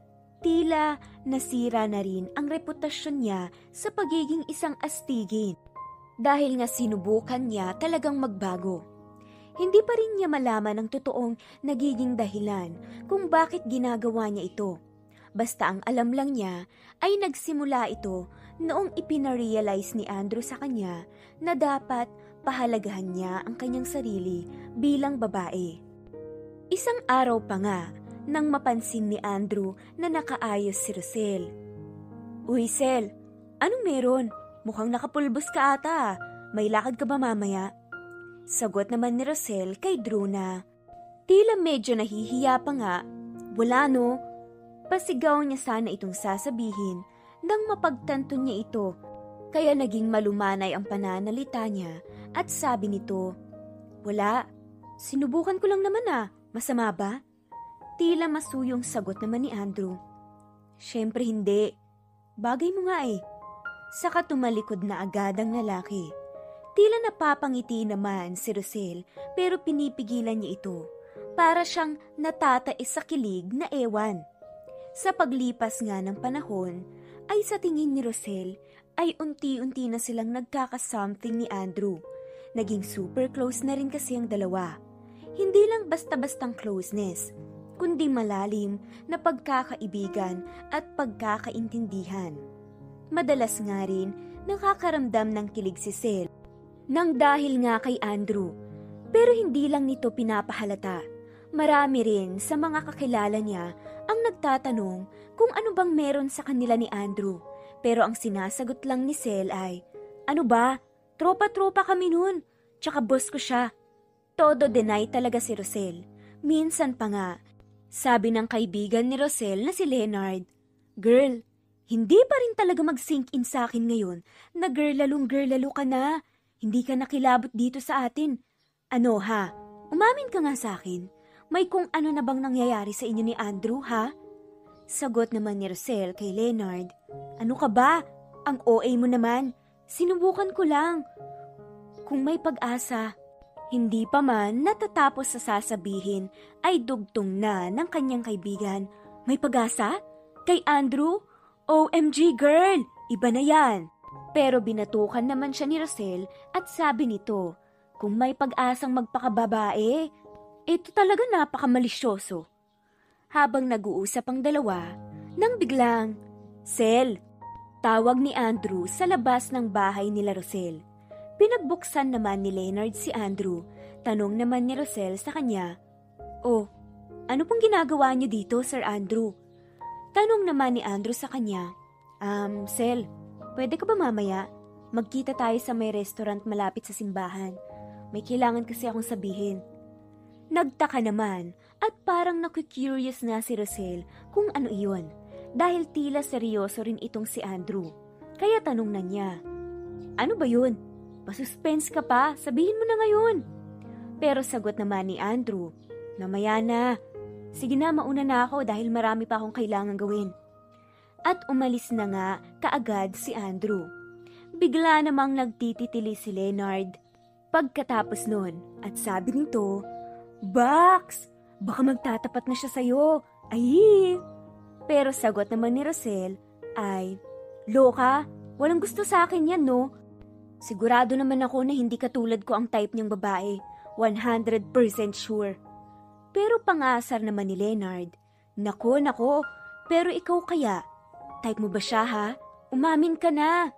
tila nasira na rin ang reputasyon niya sa pagiging isang astigin dahil nga sinubukan niya talagang magbago. Hindi pa rin niya malaman ang totoong nagiging dahilan kung bakit ginagawa niya ito. Basta ang alam lang niya ay nagsimula ito noong ipinarealize ni Andrew sa kanya na dapat pahalagahan niya ang kanyang sarili bilang babae. Isang araw pa nga nang mapansin ni Andrew na nakaayos si Rosel. Uy, Sel, anong meron? Mukhang nakapulbos ka ata. May lakad ka ba mamaya? Sagot naman ni Rosel kay Drew na tila medyo nahihiya pa nga. Wala no? Pasigaw niya sana itong sasabihin nang mapagtanto niya ito. Kaya naging malumanay ang pananalita niya at sabi nito, wala, sinubukan ko lang naman masama ba? Tila masuyong sagot naman ni Andrew. Siyempre hindi. Bagay mo nga eh. Saka tumalikod na agad ang lalaki. Tila napapangiti naman si Rosel pero pinipigilan niya ito. Para siyang natatais sa kilig na ewan. Sa paglipas nga ng panahon, ay sa tingin ni Rosel, ay unti-unti na silang nagkaka-something ni Andrew. Naging super close na rin kasi ang dalawa. Hindi lang basta-bastang closeness, kundi malalim na pagkakaibigan at pagkakaintindihan. Madalas nga rin nakakaramdam ng kilig si Sel nang dahil nga kay Andrew. Pero hindi lang nito pinapahalata. Marami rin sa mga kakilala niya ang nagtatanong kung ano bang meron sa kanila ni Andrew. Pero ang sinasagot lang ni Sel ay, "Ano ba? Tropa-tropa kami nun. Tsaka boss ko siya." Todo deny talaga si Rosel. Minsan pa nga, sabi ng kaibigan ni Rosel na si Leonard, "Girl, hindi pa rin talaga mag-sink in sa akin ngayon na girlalong-girlalo ka na. Hindi ka nakilabot dito sa atin. Ano ha? Umamin ka nga sa akin. May kung ano na bang nangyayari sa inyo ni Andrew ha?" Sagot naman ni Rosel kay Leonard, "Ano ka ba? Ang OA mo naman. Sinubukan ko lang. Kung may pag-asa." Hindi pa man natatapos sa sasabihin ay dugtong na ng kanyang kaibigan. "May pag-asa? Kay Andrew? OMG girl! Iba na yan." Pero binatukan naman siya ni Rosel at sabi nito, kung may pag-asang magpakababae, ito talaga napakamalisyoso. Habang nag-uusap ang dalawa, nang biglang, "Sel!" Tawag ni Andrew sa labas ng bahay nila Rosel. Pinagbuksan naman ni Leonard si Andrew. Tanong naman ni Rosel sa kanya, "Oh, ano pong ginagawa niyo dito, Sir Andrew?" Tanong naman ni Andrew sa kanya, Sel, pwede ka ba mamaya? Magkita tayo sa may restaurant malapit sa simbahan. May kailangan kasi akong sabihin." Nagtaka naman at parang naku-curious na si Rosel kung ano iyon. Dahil tila seryoso rin itong si Andrew. Kaya tanong na niya, "Ano ba yun? Pasuspense ka pa, sabihin mo na ngayon." Pero sagot naman ni Andrew, "Mamaya na. Sige na, mauna na ako dahil marami pa akong kailangan gawin." At umalis na nga kaagad si Andrew. Bigla namang nagtititili si Leonard. Pagkatapos nun, at sabi nito, "Bax, baka magtatapat na siya sa'yo. Ay!" Pero sagot naman ni Rosel ay, "Loka, walang gusto sa akin yan no? Sigurado naman ako na hindi katulad ko ang type niyang babae. 100% sure." Pero pangasar naman ni Leonard, Nako, pero ikaw kaya? Type mo ba siya ha? Umamin ka na."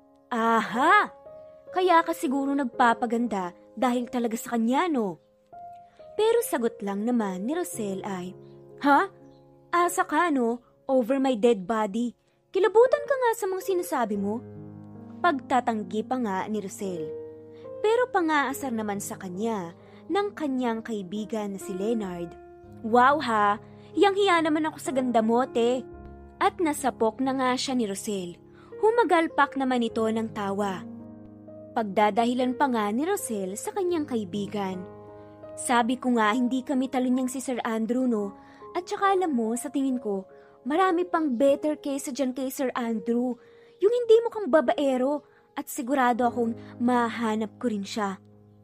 "Aha! Kaya ka siguro nagpapaganda dahil talaga sa kanya no?" Pero sagot lang naman ni Rosel ay, "Ha? Asa ka no? Over my dead body. Kilabutan ka nga sa mga sinasabi mo." Pagtatanggi pa nga ni Rosel. Pero pangaasar naman sa kanya ng kanyang kaibigan na si Leonard, "Wow ha, hiyang-hiya naman ako sa ganda mo te." At nasapok na nga siya ni Rosel. Humagalpak naman ito ng tawa. Pagdadahilan pa nga ni Rosel sa kanyang kaibigan, "Sabi ko nga hindi kami talo niyang si Sir Andrew no, at saka alam mo sa tingin ko, marami pang better kaysa dyan kay Sir Andrew. Yung hindi mo kang babaero at sigurado akong mahanap ko rin siya."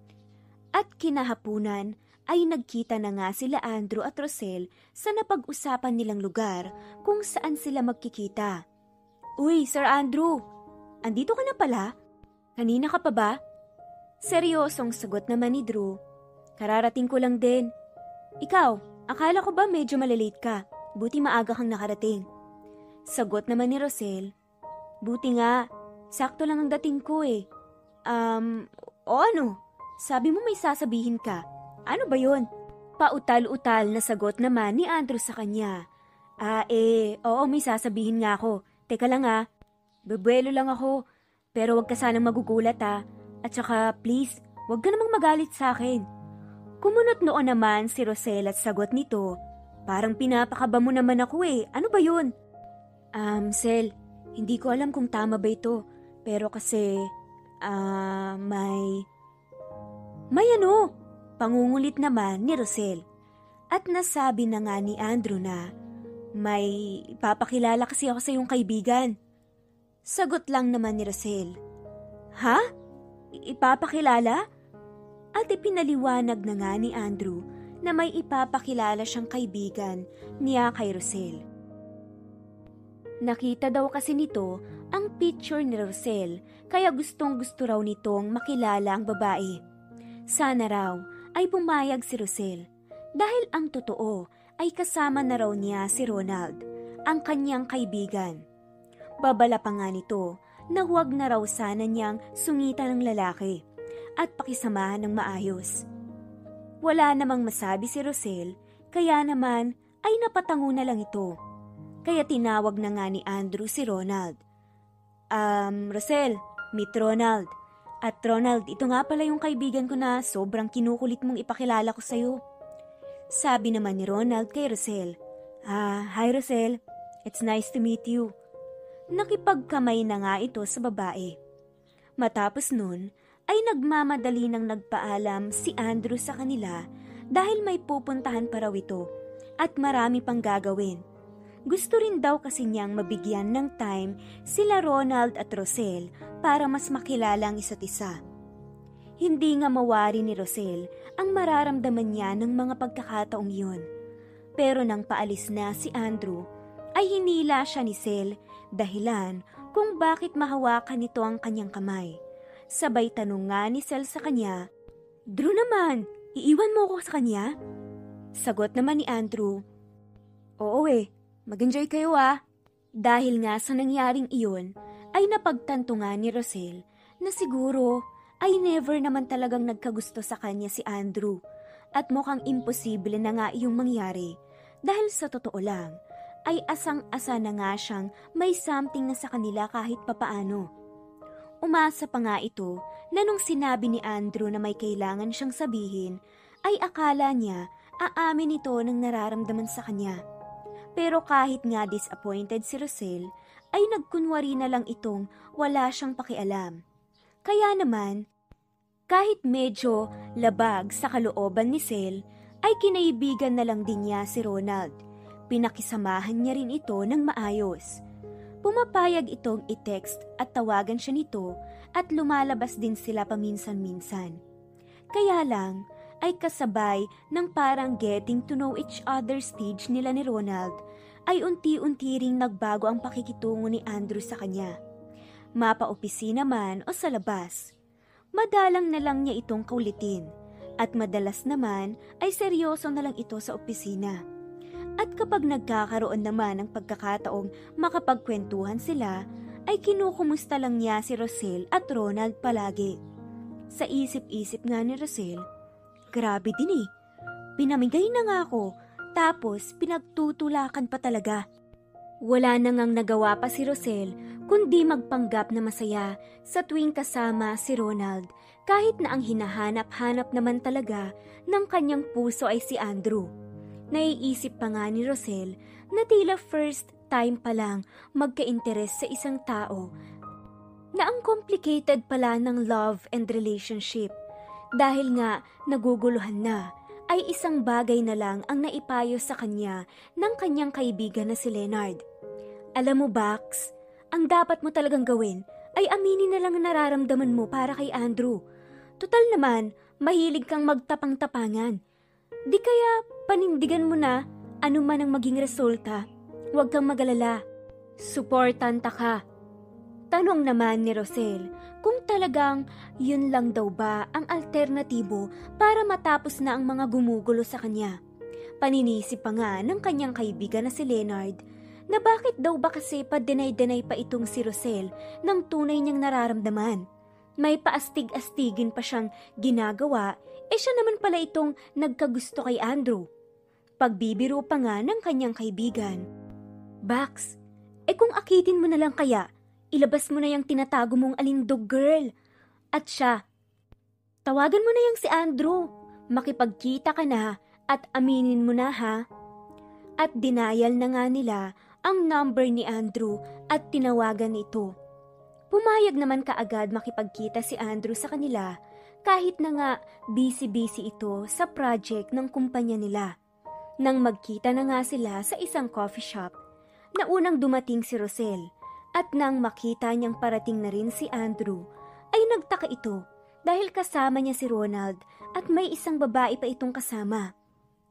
At kinahapunan ay nagkita na nga sila Andrew at Rosel sa napag-usapan nilang lugar kung saan sila magkikita. "Uy, Sir Andrew, andito ka na pala? Kanina ka pa ba?" Seryosong sagot naman ni Drew, "Kararating ko lang din." "Ikaw, akala ko ba medyo malalate ka? Buti maaga kang nakarating." Sagot naman ni Rosel, "Buti nga, sakto lang ang dating ko eh." O ano? Sabi mo may sasabihin ka. Ano ba yun?" Pautal-utal na sagot naman ni Andrew sa kanya. Oo may sasabihin nga ako. Teka lang bebuelo lang ako. Pero wag ka sanang magugulat At saka please, wag ka namang magalit sa akin." Kumunot noon naman si Rosel at sagot nito, "Parang pinapakaba mo naman ako eh. Ano ba yun?" Sel, hindi ko alam kung tama ba ito. Pero kasi, may ano? Pangungulit naman ni Rosel. At nasabi na nga ni Andrew na, "May ipapakilala kasi ako sa iyong kaibigan." Sagot lang naman ni Rosel, "Ha? Ipapakilala?" At ipinaliwanag na nga ni Andrew na may ipapakilala siyang kaibigan niya kay Rosel. Nakita daw kasi nito ang picture ni Rosel, kaya gustong-gusto raw nitong makilala ang babae. Sana raw ay pumayag si Rosel dahil ang totoo ay kasama na raw niya si Ronald, ang kanyang kaibigan. Babala pa nga nito na huwag na raw sana niyang sungitan ng lalaki at pakisamahan ng maayos. Wala namang masabi si Rosel, kaya naman ay napatango na lang ito. Kaya tinawag na nga ni Andrew si Ronald. Rosel, meet Ronald. At Ronald, ito nga pala yung kaibigan ko na sobrang kinukulit mong ipakilala ko sa'yo. Sabi naman ni Ronald kay Rosel. Hi Rosel, it's nice to meet you. Nakipagkamay na nga ito sa babae. Matapos nun, ay nagmamadali nang nagpaalam si Andrew sa kanila dahil may pupuntahan pa raw ito at marami pang gagawin. Gusto rin daw kasi niyang mabigyan ng time sila Ronald at Rosel para mas makilala ang isa't isa. Hindi nga mawari ni Rosel ang mararamdaman niya ng mga pagkakataong yun. Pero nang paalis na si Andrew, ay hinila siya ni Sel dahilan kung bakit mahawakan nito ang kanyang kamay. Sabay tanong nga ni Sel sa kanya, Drew naman, iiwan mo ko sa kanya? Sagot naman ni Andrew, Oo mag-enjoy kayo Dahil nga sa nangyaring iyon, ay napagtanto nga ni Rosel na siguro ay never naman talagang nagkagusto sa kanya si Andrew at mukhang imposible na nga iyong mangyari dahil sa totoo lang ay asang-asa na nga siyang may something na sa kanila kahit papaano. Umasa pa nga ito na nung sinabi ni Andrew na may kailangan siyang sabihin, ay akala niya aamin ito ng nararamdaman sa kanya. Pero kahit nga disappointed si Rosel, ay nagkunwari na lang itong wala siyang pakialam. Kaya naman, kahit medyo labag sa kalooban ni Sel, ay kinaibigan na lang din niya si Ronald. Pinakisamahan niya rin ito ng maayos. Pumapayag itong i-text at tawagan siya nito at lumalabas din sila paminsan-minsan. Kaya lang ay kasabay ng parang getting to know each other stage nila ni Ronald ay unti-unti ring nagbago ang pakikitungo ni Andrew sa kanya. Mapa-opisina man o sa labas. Madalang na lang niya itong kaulitin at madalas naman ay seryoso na lang ito sa opisina. At kapag nagkakaroon naman ng pagkakataong makapagkwentuhan sila, ay kinukumusta lang niya si Rosel at Ronald palagi. Sa isip-isip nga ni Rosel, grabe din pinamigay na nga ako, tapos pinagtutulakan pa talaga. Wala na ngang nagawa pa si Rosel kundi magpanggap na masaya sa tuwing kasama si Ronald kahit na ang hinahanap-hanap naman talaga ng kanyang puso ay si Andrew. Naiisip pa nga ni Rosel na tila first time pa lang magka-interes sa isang tao na ang complicated pala ng love and relationship. Dahil nga naguguluhan na, ay isang bagay na lang ang naipayo sa kanya ng kanyang kaibigan na si Leonard. Alam mo, Bax, ang dapat mo talagang gawin ay aminin na lang ang nararamdaman mo para kay Andrew. Tutal naman, mahilig kang magtapang-tapangan. Di kaya panindigan mo na ano man ang maging resulta. Huwag kang magalala. Suportanta ka. Tanong naman ni Rosel kung talagang yun lang daw ba ang alternatibo para matapos na ang mga gumugulo sa kanya. Paninisip pa nga ng kanyang kaibigan na si Leonard na bakit daw ba kasi pa-deny-deny pa itong si Rosel ng tunay niyang nararamdaman. May paastig-astigin pa siyang ginagawa, siya naman pala itong nagkagusto kay Andrew. Pagbibiro pa nga ng kanyang kaibigan. Bax, kung akitin mo na lang kaya, ilabas mo na yung tinatago mong alindog girl. At siya, tawagan mo na yung si Andrew, makipagkita ka na at aminin mo na ha. At dinayal na nga nila ang number ni Andrew at tinawagan ito. Pumayag naman kaagad makipagkita si Andrew sa kanila kahit na nga busy-busy ito sa project ng kumpanya nila. Nang magkita na nga sila sa isang coffee shop, na unang dumating si Rosel at nang makita niyang parating na rin si Andrew, ay nagtaka ito dahil kasama niya si Ronald at may isang babae pa itong kasama.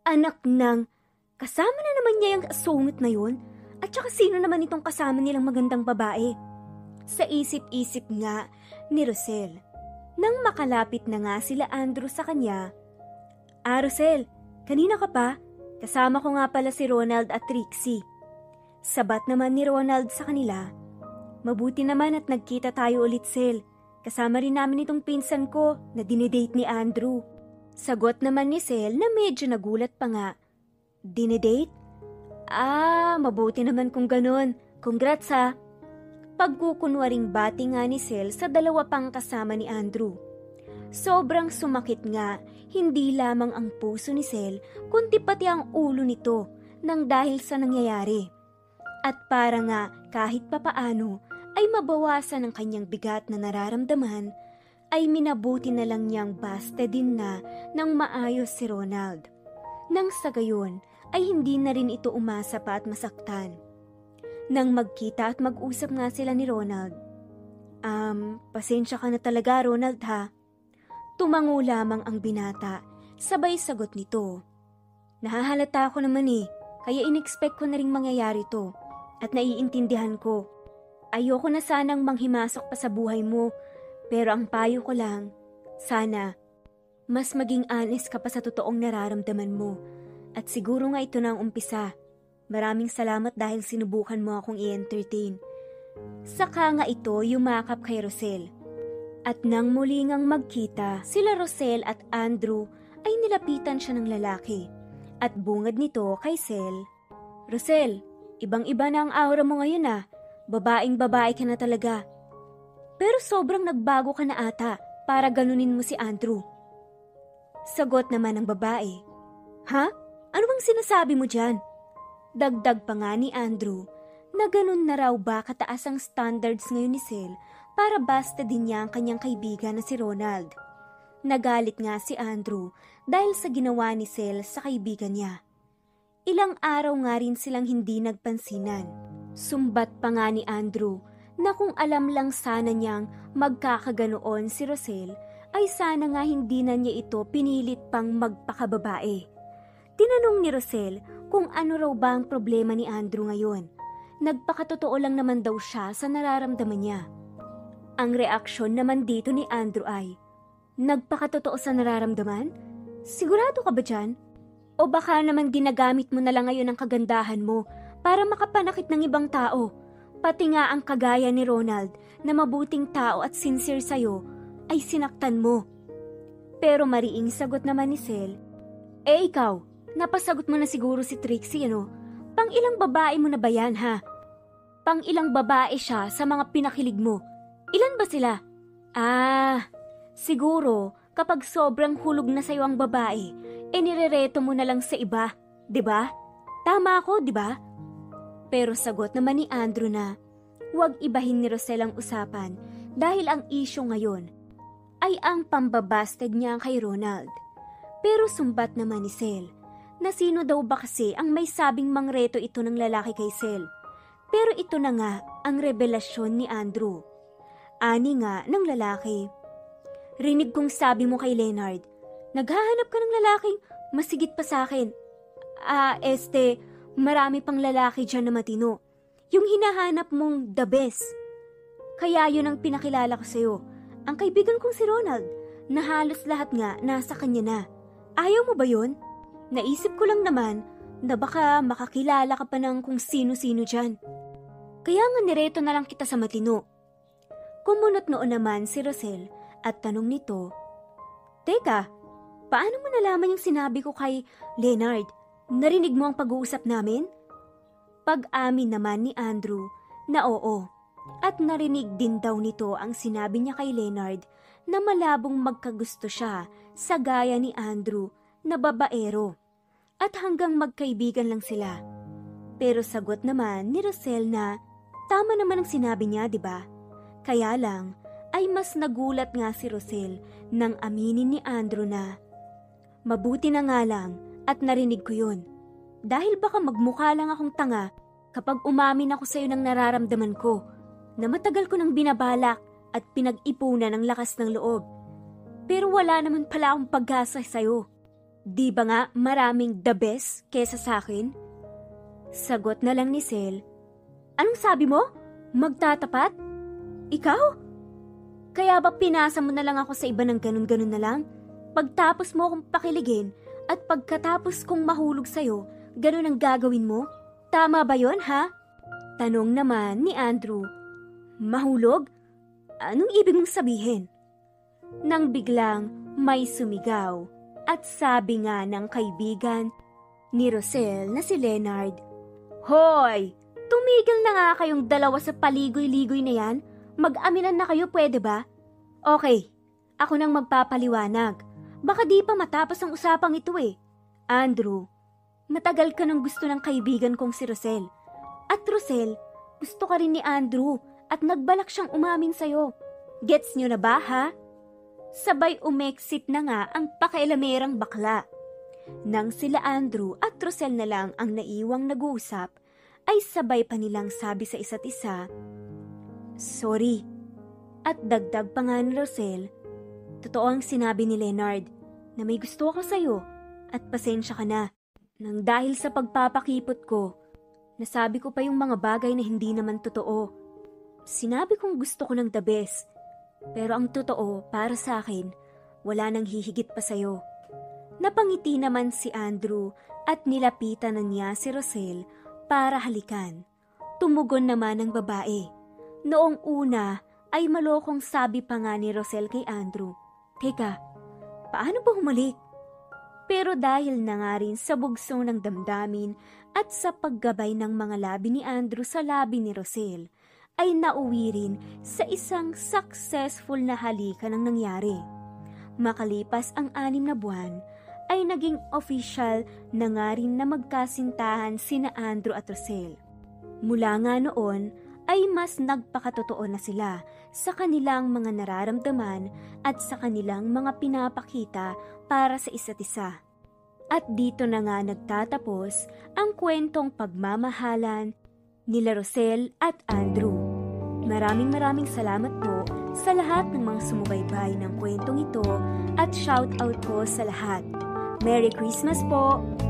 Anak ng, kasama na naman niya yung sungit na yun? At saka sino naman itong kasama nilang magandang babae? Sa isip-isip nga ni Rosel. Nang makalapit na nga sila Andrew sa kanya, Rosel, kanina ka pa? Kasama ko nga pala si Ronald at Trixie. Sabat naman ni Ronald sa kanila, mabuti naman at nagkita tayo ulit, Sel. Kasama rin namin itong pinsan ko na dinedate ni Andrew. Sagot naman ni Sel na medyo nagulat pa nga. Dinedate? Mabuti naman kung ganun. Congrats ha. Pagkukunwaring bati nga ni Sel sa dalawa pang kasama ni Andrew. Sobrang sumakit nga, hindi lamang ang puso ni Sel, kundi pati ang ulo nito nang dahil sa nangyayari. At para nga kahit papaano ay mabawasan ang kanyang bigat na nararamdaman, ay minabuti na lang niyang basta din na ng maayos si Ronald. Nang sa gayon ay hindi na rin ito umasa pa at masaktan. Nang magkita at mag-usap nga sila ni Ronald, pasensya ka na talaga Ronald ha. Tumango lamang ang binata, sabay sagot nito. Nahahalata ako naman kaya in-expect ko na ring mangyayari to at naiintindihan ko. Ayoko na sanang manghimasok pa sa buhay mo, pero ang payo ko lang, sana mas maging honest ka pa sa totoong nararamdaman mo at siguro nga ito na ang umpisa. Maraming salamat dahil sinubukan mo akong i-entertain. Saka nga ito yumakap kay Rosel. At nang muli ngang magkita, sila Rosel at Andrew ay nilapitan siya ng lalaki. At bungad nito kay Sel, Rosel, ibang-iba na ang aura mo ngayon Babaeng-babae ka na talaga. Pero sobrang nagbago ka na ata para ganunin mo si Andrew. Sagot naman ng babae, Ha? Ano bang sinasabi mo dyan? Dagdag pa nga ni Andrew na ganun na raw ba kataas ang standards ngayon ni Sel para basta din niya ang kanyang kaibigan na si Ronald. Nagalit nga si Andrew dahil sa ginawa ni Sel sa kaibigan niya. Ilang araw nga rin silang hindi nagpansinan. Sumbat pa nga ni Andrew na kung alam lang sana niyang magkakaganoon si Rosel ay sana nga hindi na niya ito pinilit pang magpakababae. Tinanong ni Rosel kung ano raw ba ang problema ni Andrew ngayon. Nagpakatotoo lang naman daw siya sa nararamdaman niya. Ang reaksyon naman dito ni Andrew ay, nagpakatotoo sa nararamdaman? Sigurado ka ba dyan? O baka naman ginagamit mo na lang ngayon ang kagandahan mo para makapanakit ng ibang tao? Pati nga ang kagaya ni Ronald na mabuting tao at sincere sa'yo ay sinaktan mo. Pero mariing sagot naman ni Sel, ikaw, napasagot mo na siguro si Trixie Pang ilang babae mo na ba yan ha? Pang ilang babae siya sa mga pinakilig mo? Ilan ba sila? Siguro kapag sobrang hulog na sa'yo ang babae, nirereto mo na lang sa iba, 'di ba? Tama ako, 'di ba? Pero sagot naman ni Andrew na, huwag ibahin ni Rosel ang usapan dahil ang issue ngayon ay ang pambabasted niya kay Ronald. Pero sumbat naman ni Sel, na sino daw ba kasi ang may sabing mangreto ito ng lalaki kay Sel. Pero ito na nga ang revelasyon ni Andrew. Ani nga ng lalaki. Rinig kong sabi mo kay Leonard, naghahanap ka ng lalaking masigit pa sa akin. Marami pang lalaki dyan na matino. Yung hinahanap mong the best. Kaya yun ang pinakilala ko sa'yo. Ang kaibigan kong si Ronald, na halos lahat nga nasa kanya na. Ayaw mo ba yun? Naisip ko lang naman na baka makakilala ka pa ng kung sino-sino dyan. Kaya nga nireto na lang kita sa matino. Kumunot noon naman si Rosel at tanong nito, Teka, paano mo nalaman yung sinabi ko kay Leonard? Narinig mo ang pag-uusap namin? Pag-amin naman ni Andrew na oo. At narinig din daw nito ang sinabi niya kay Leonard na malabong magkagusto siya sa gaya ni Andrew na babaero. At hanggang magkaibigan lang sila. Pero sagot naman ni Rosel na tama naman ang sinabi niya, di ba? Kaya lang ay mas nagulat nga si Rosel nang aminin ni Andrew na mabuti na nga lang at narinig ko yun. Dahil baka magmukha lang akong tanga kapag umamin ako sa iyo ng nararamdaman ko na matagal ko nang binabalak at pinag-ipunan ng lakas ng loob. Pero wala naman pala akong pag-asa sa iyo. Di ba nga maraming the best kesa sa akin? Sagot na lang ni Sel. Anong sabi mo? Magtatapat? Ikaw? Kaya ba pinasa mo na lang ako sa iba ng ganun-ganun na lang? Pagtapos mo akong pakiligin at pagkatapos kong mahulog sa'yo, ganun ang gagawin mo? Tama ba yon, ha? Tanong naman ni Andrew. Mahulog? Anong ibig mong sabihin? Nang biglang may sumigaw at sabi nga ng kaibigan ni Rosel na si Leonard, Hoy! Tumigil na nga kayong dalawa sa paligoy-ligoy na yan. Mag-aminan na kayo, pwede ba? Okay, ako nang magpapaliwanag. Baka di pa matapos ang usapang ito eh. Andrew, matagal ka nang gusto ng kaibigan kong si Rosel. At Rosel, gusto ka rin ni Andrew at nagbalak siyang umamin sa'yo. Gets nyo na ba, ha? Sabay umexit na nga ang pakialamerang bakla. Nang sila Andrew at Rosel na lang ang naiwang nag-uusap, ay sabay pa nilang sabi sa isa't isa, Sorry. At dagdag pa nga ni Rosel, totoo ang sinabi ni Leonard na may gusto ako sa'yo at pasensya ka na. Nang dahil sa pagpapakipot ko, nasabi ko pa yung mga bagay na hindi naman totoo. Sinabi kong gusto ko ng the best, pero ang totoo para sa akin, wala nang hihigit pa sa'yo. Napangiti naman si Andrew at nilapitan na niya si Rosel para halikan. Tumugon naman ang babae. Noong una ay malokong sabi pa nga ni Rosel kay Andrew, Teka, paano ba humalik? Pero dahil na nga rin sa bugso ng damdamin at sa paggabay ng mga labi ni Andrew sa labi ni Rosel, ay nauwi rin sa isang successful na halikan ang nangyari. Makalipas ang 6 na buwan, ay naging official na nga rin na magkasintahan sina Andrew at Rosel. Mula nga noon ay mas nagpakatotoo na sila sa kanilang mga nararamdaman at sa kanilang mga pinapakita para sa isa't isa. At dito na nga nagtatapos ang kwentong pagmamahalan nila Rosel at Andrew. Maraming salamat po sa lahat ng mga sumubaybay ng kwentong ito at shout out po sa lahat. Merry Christmas po!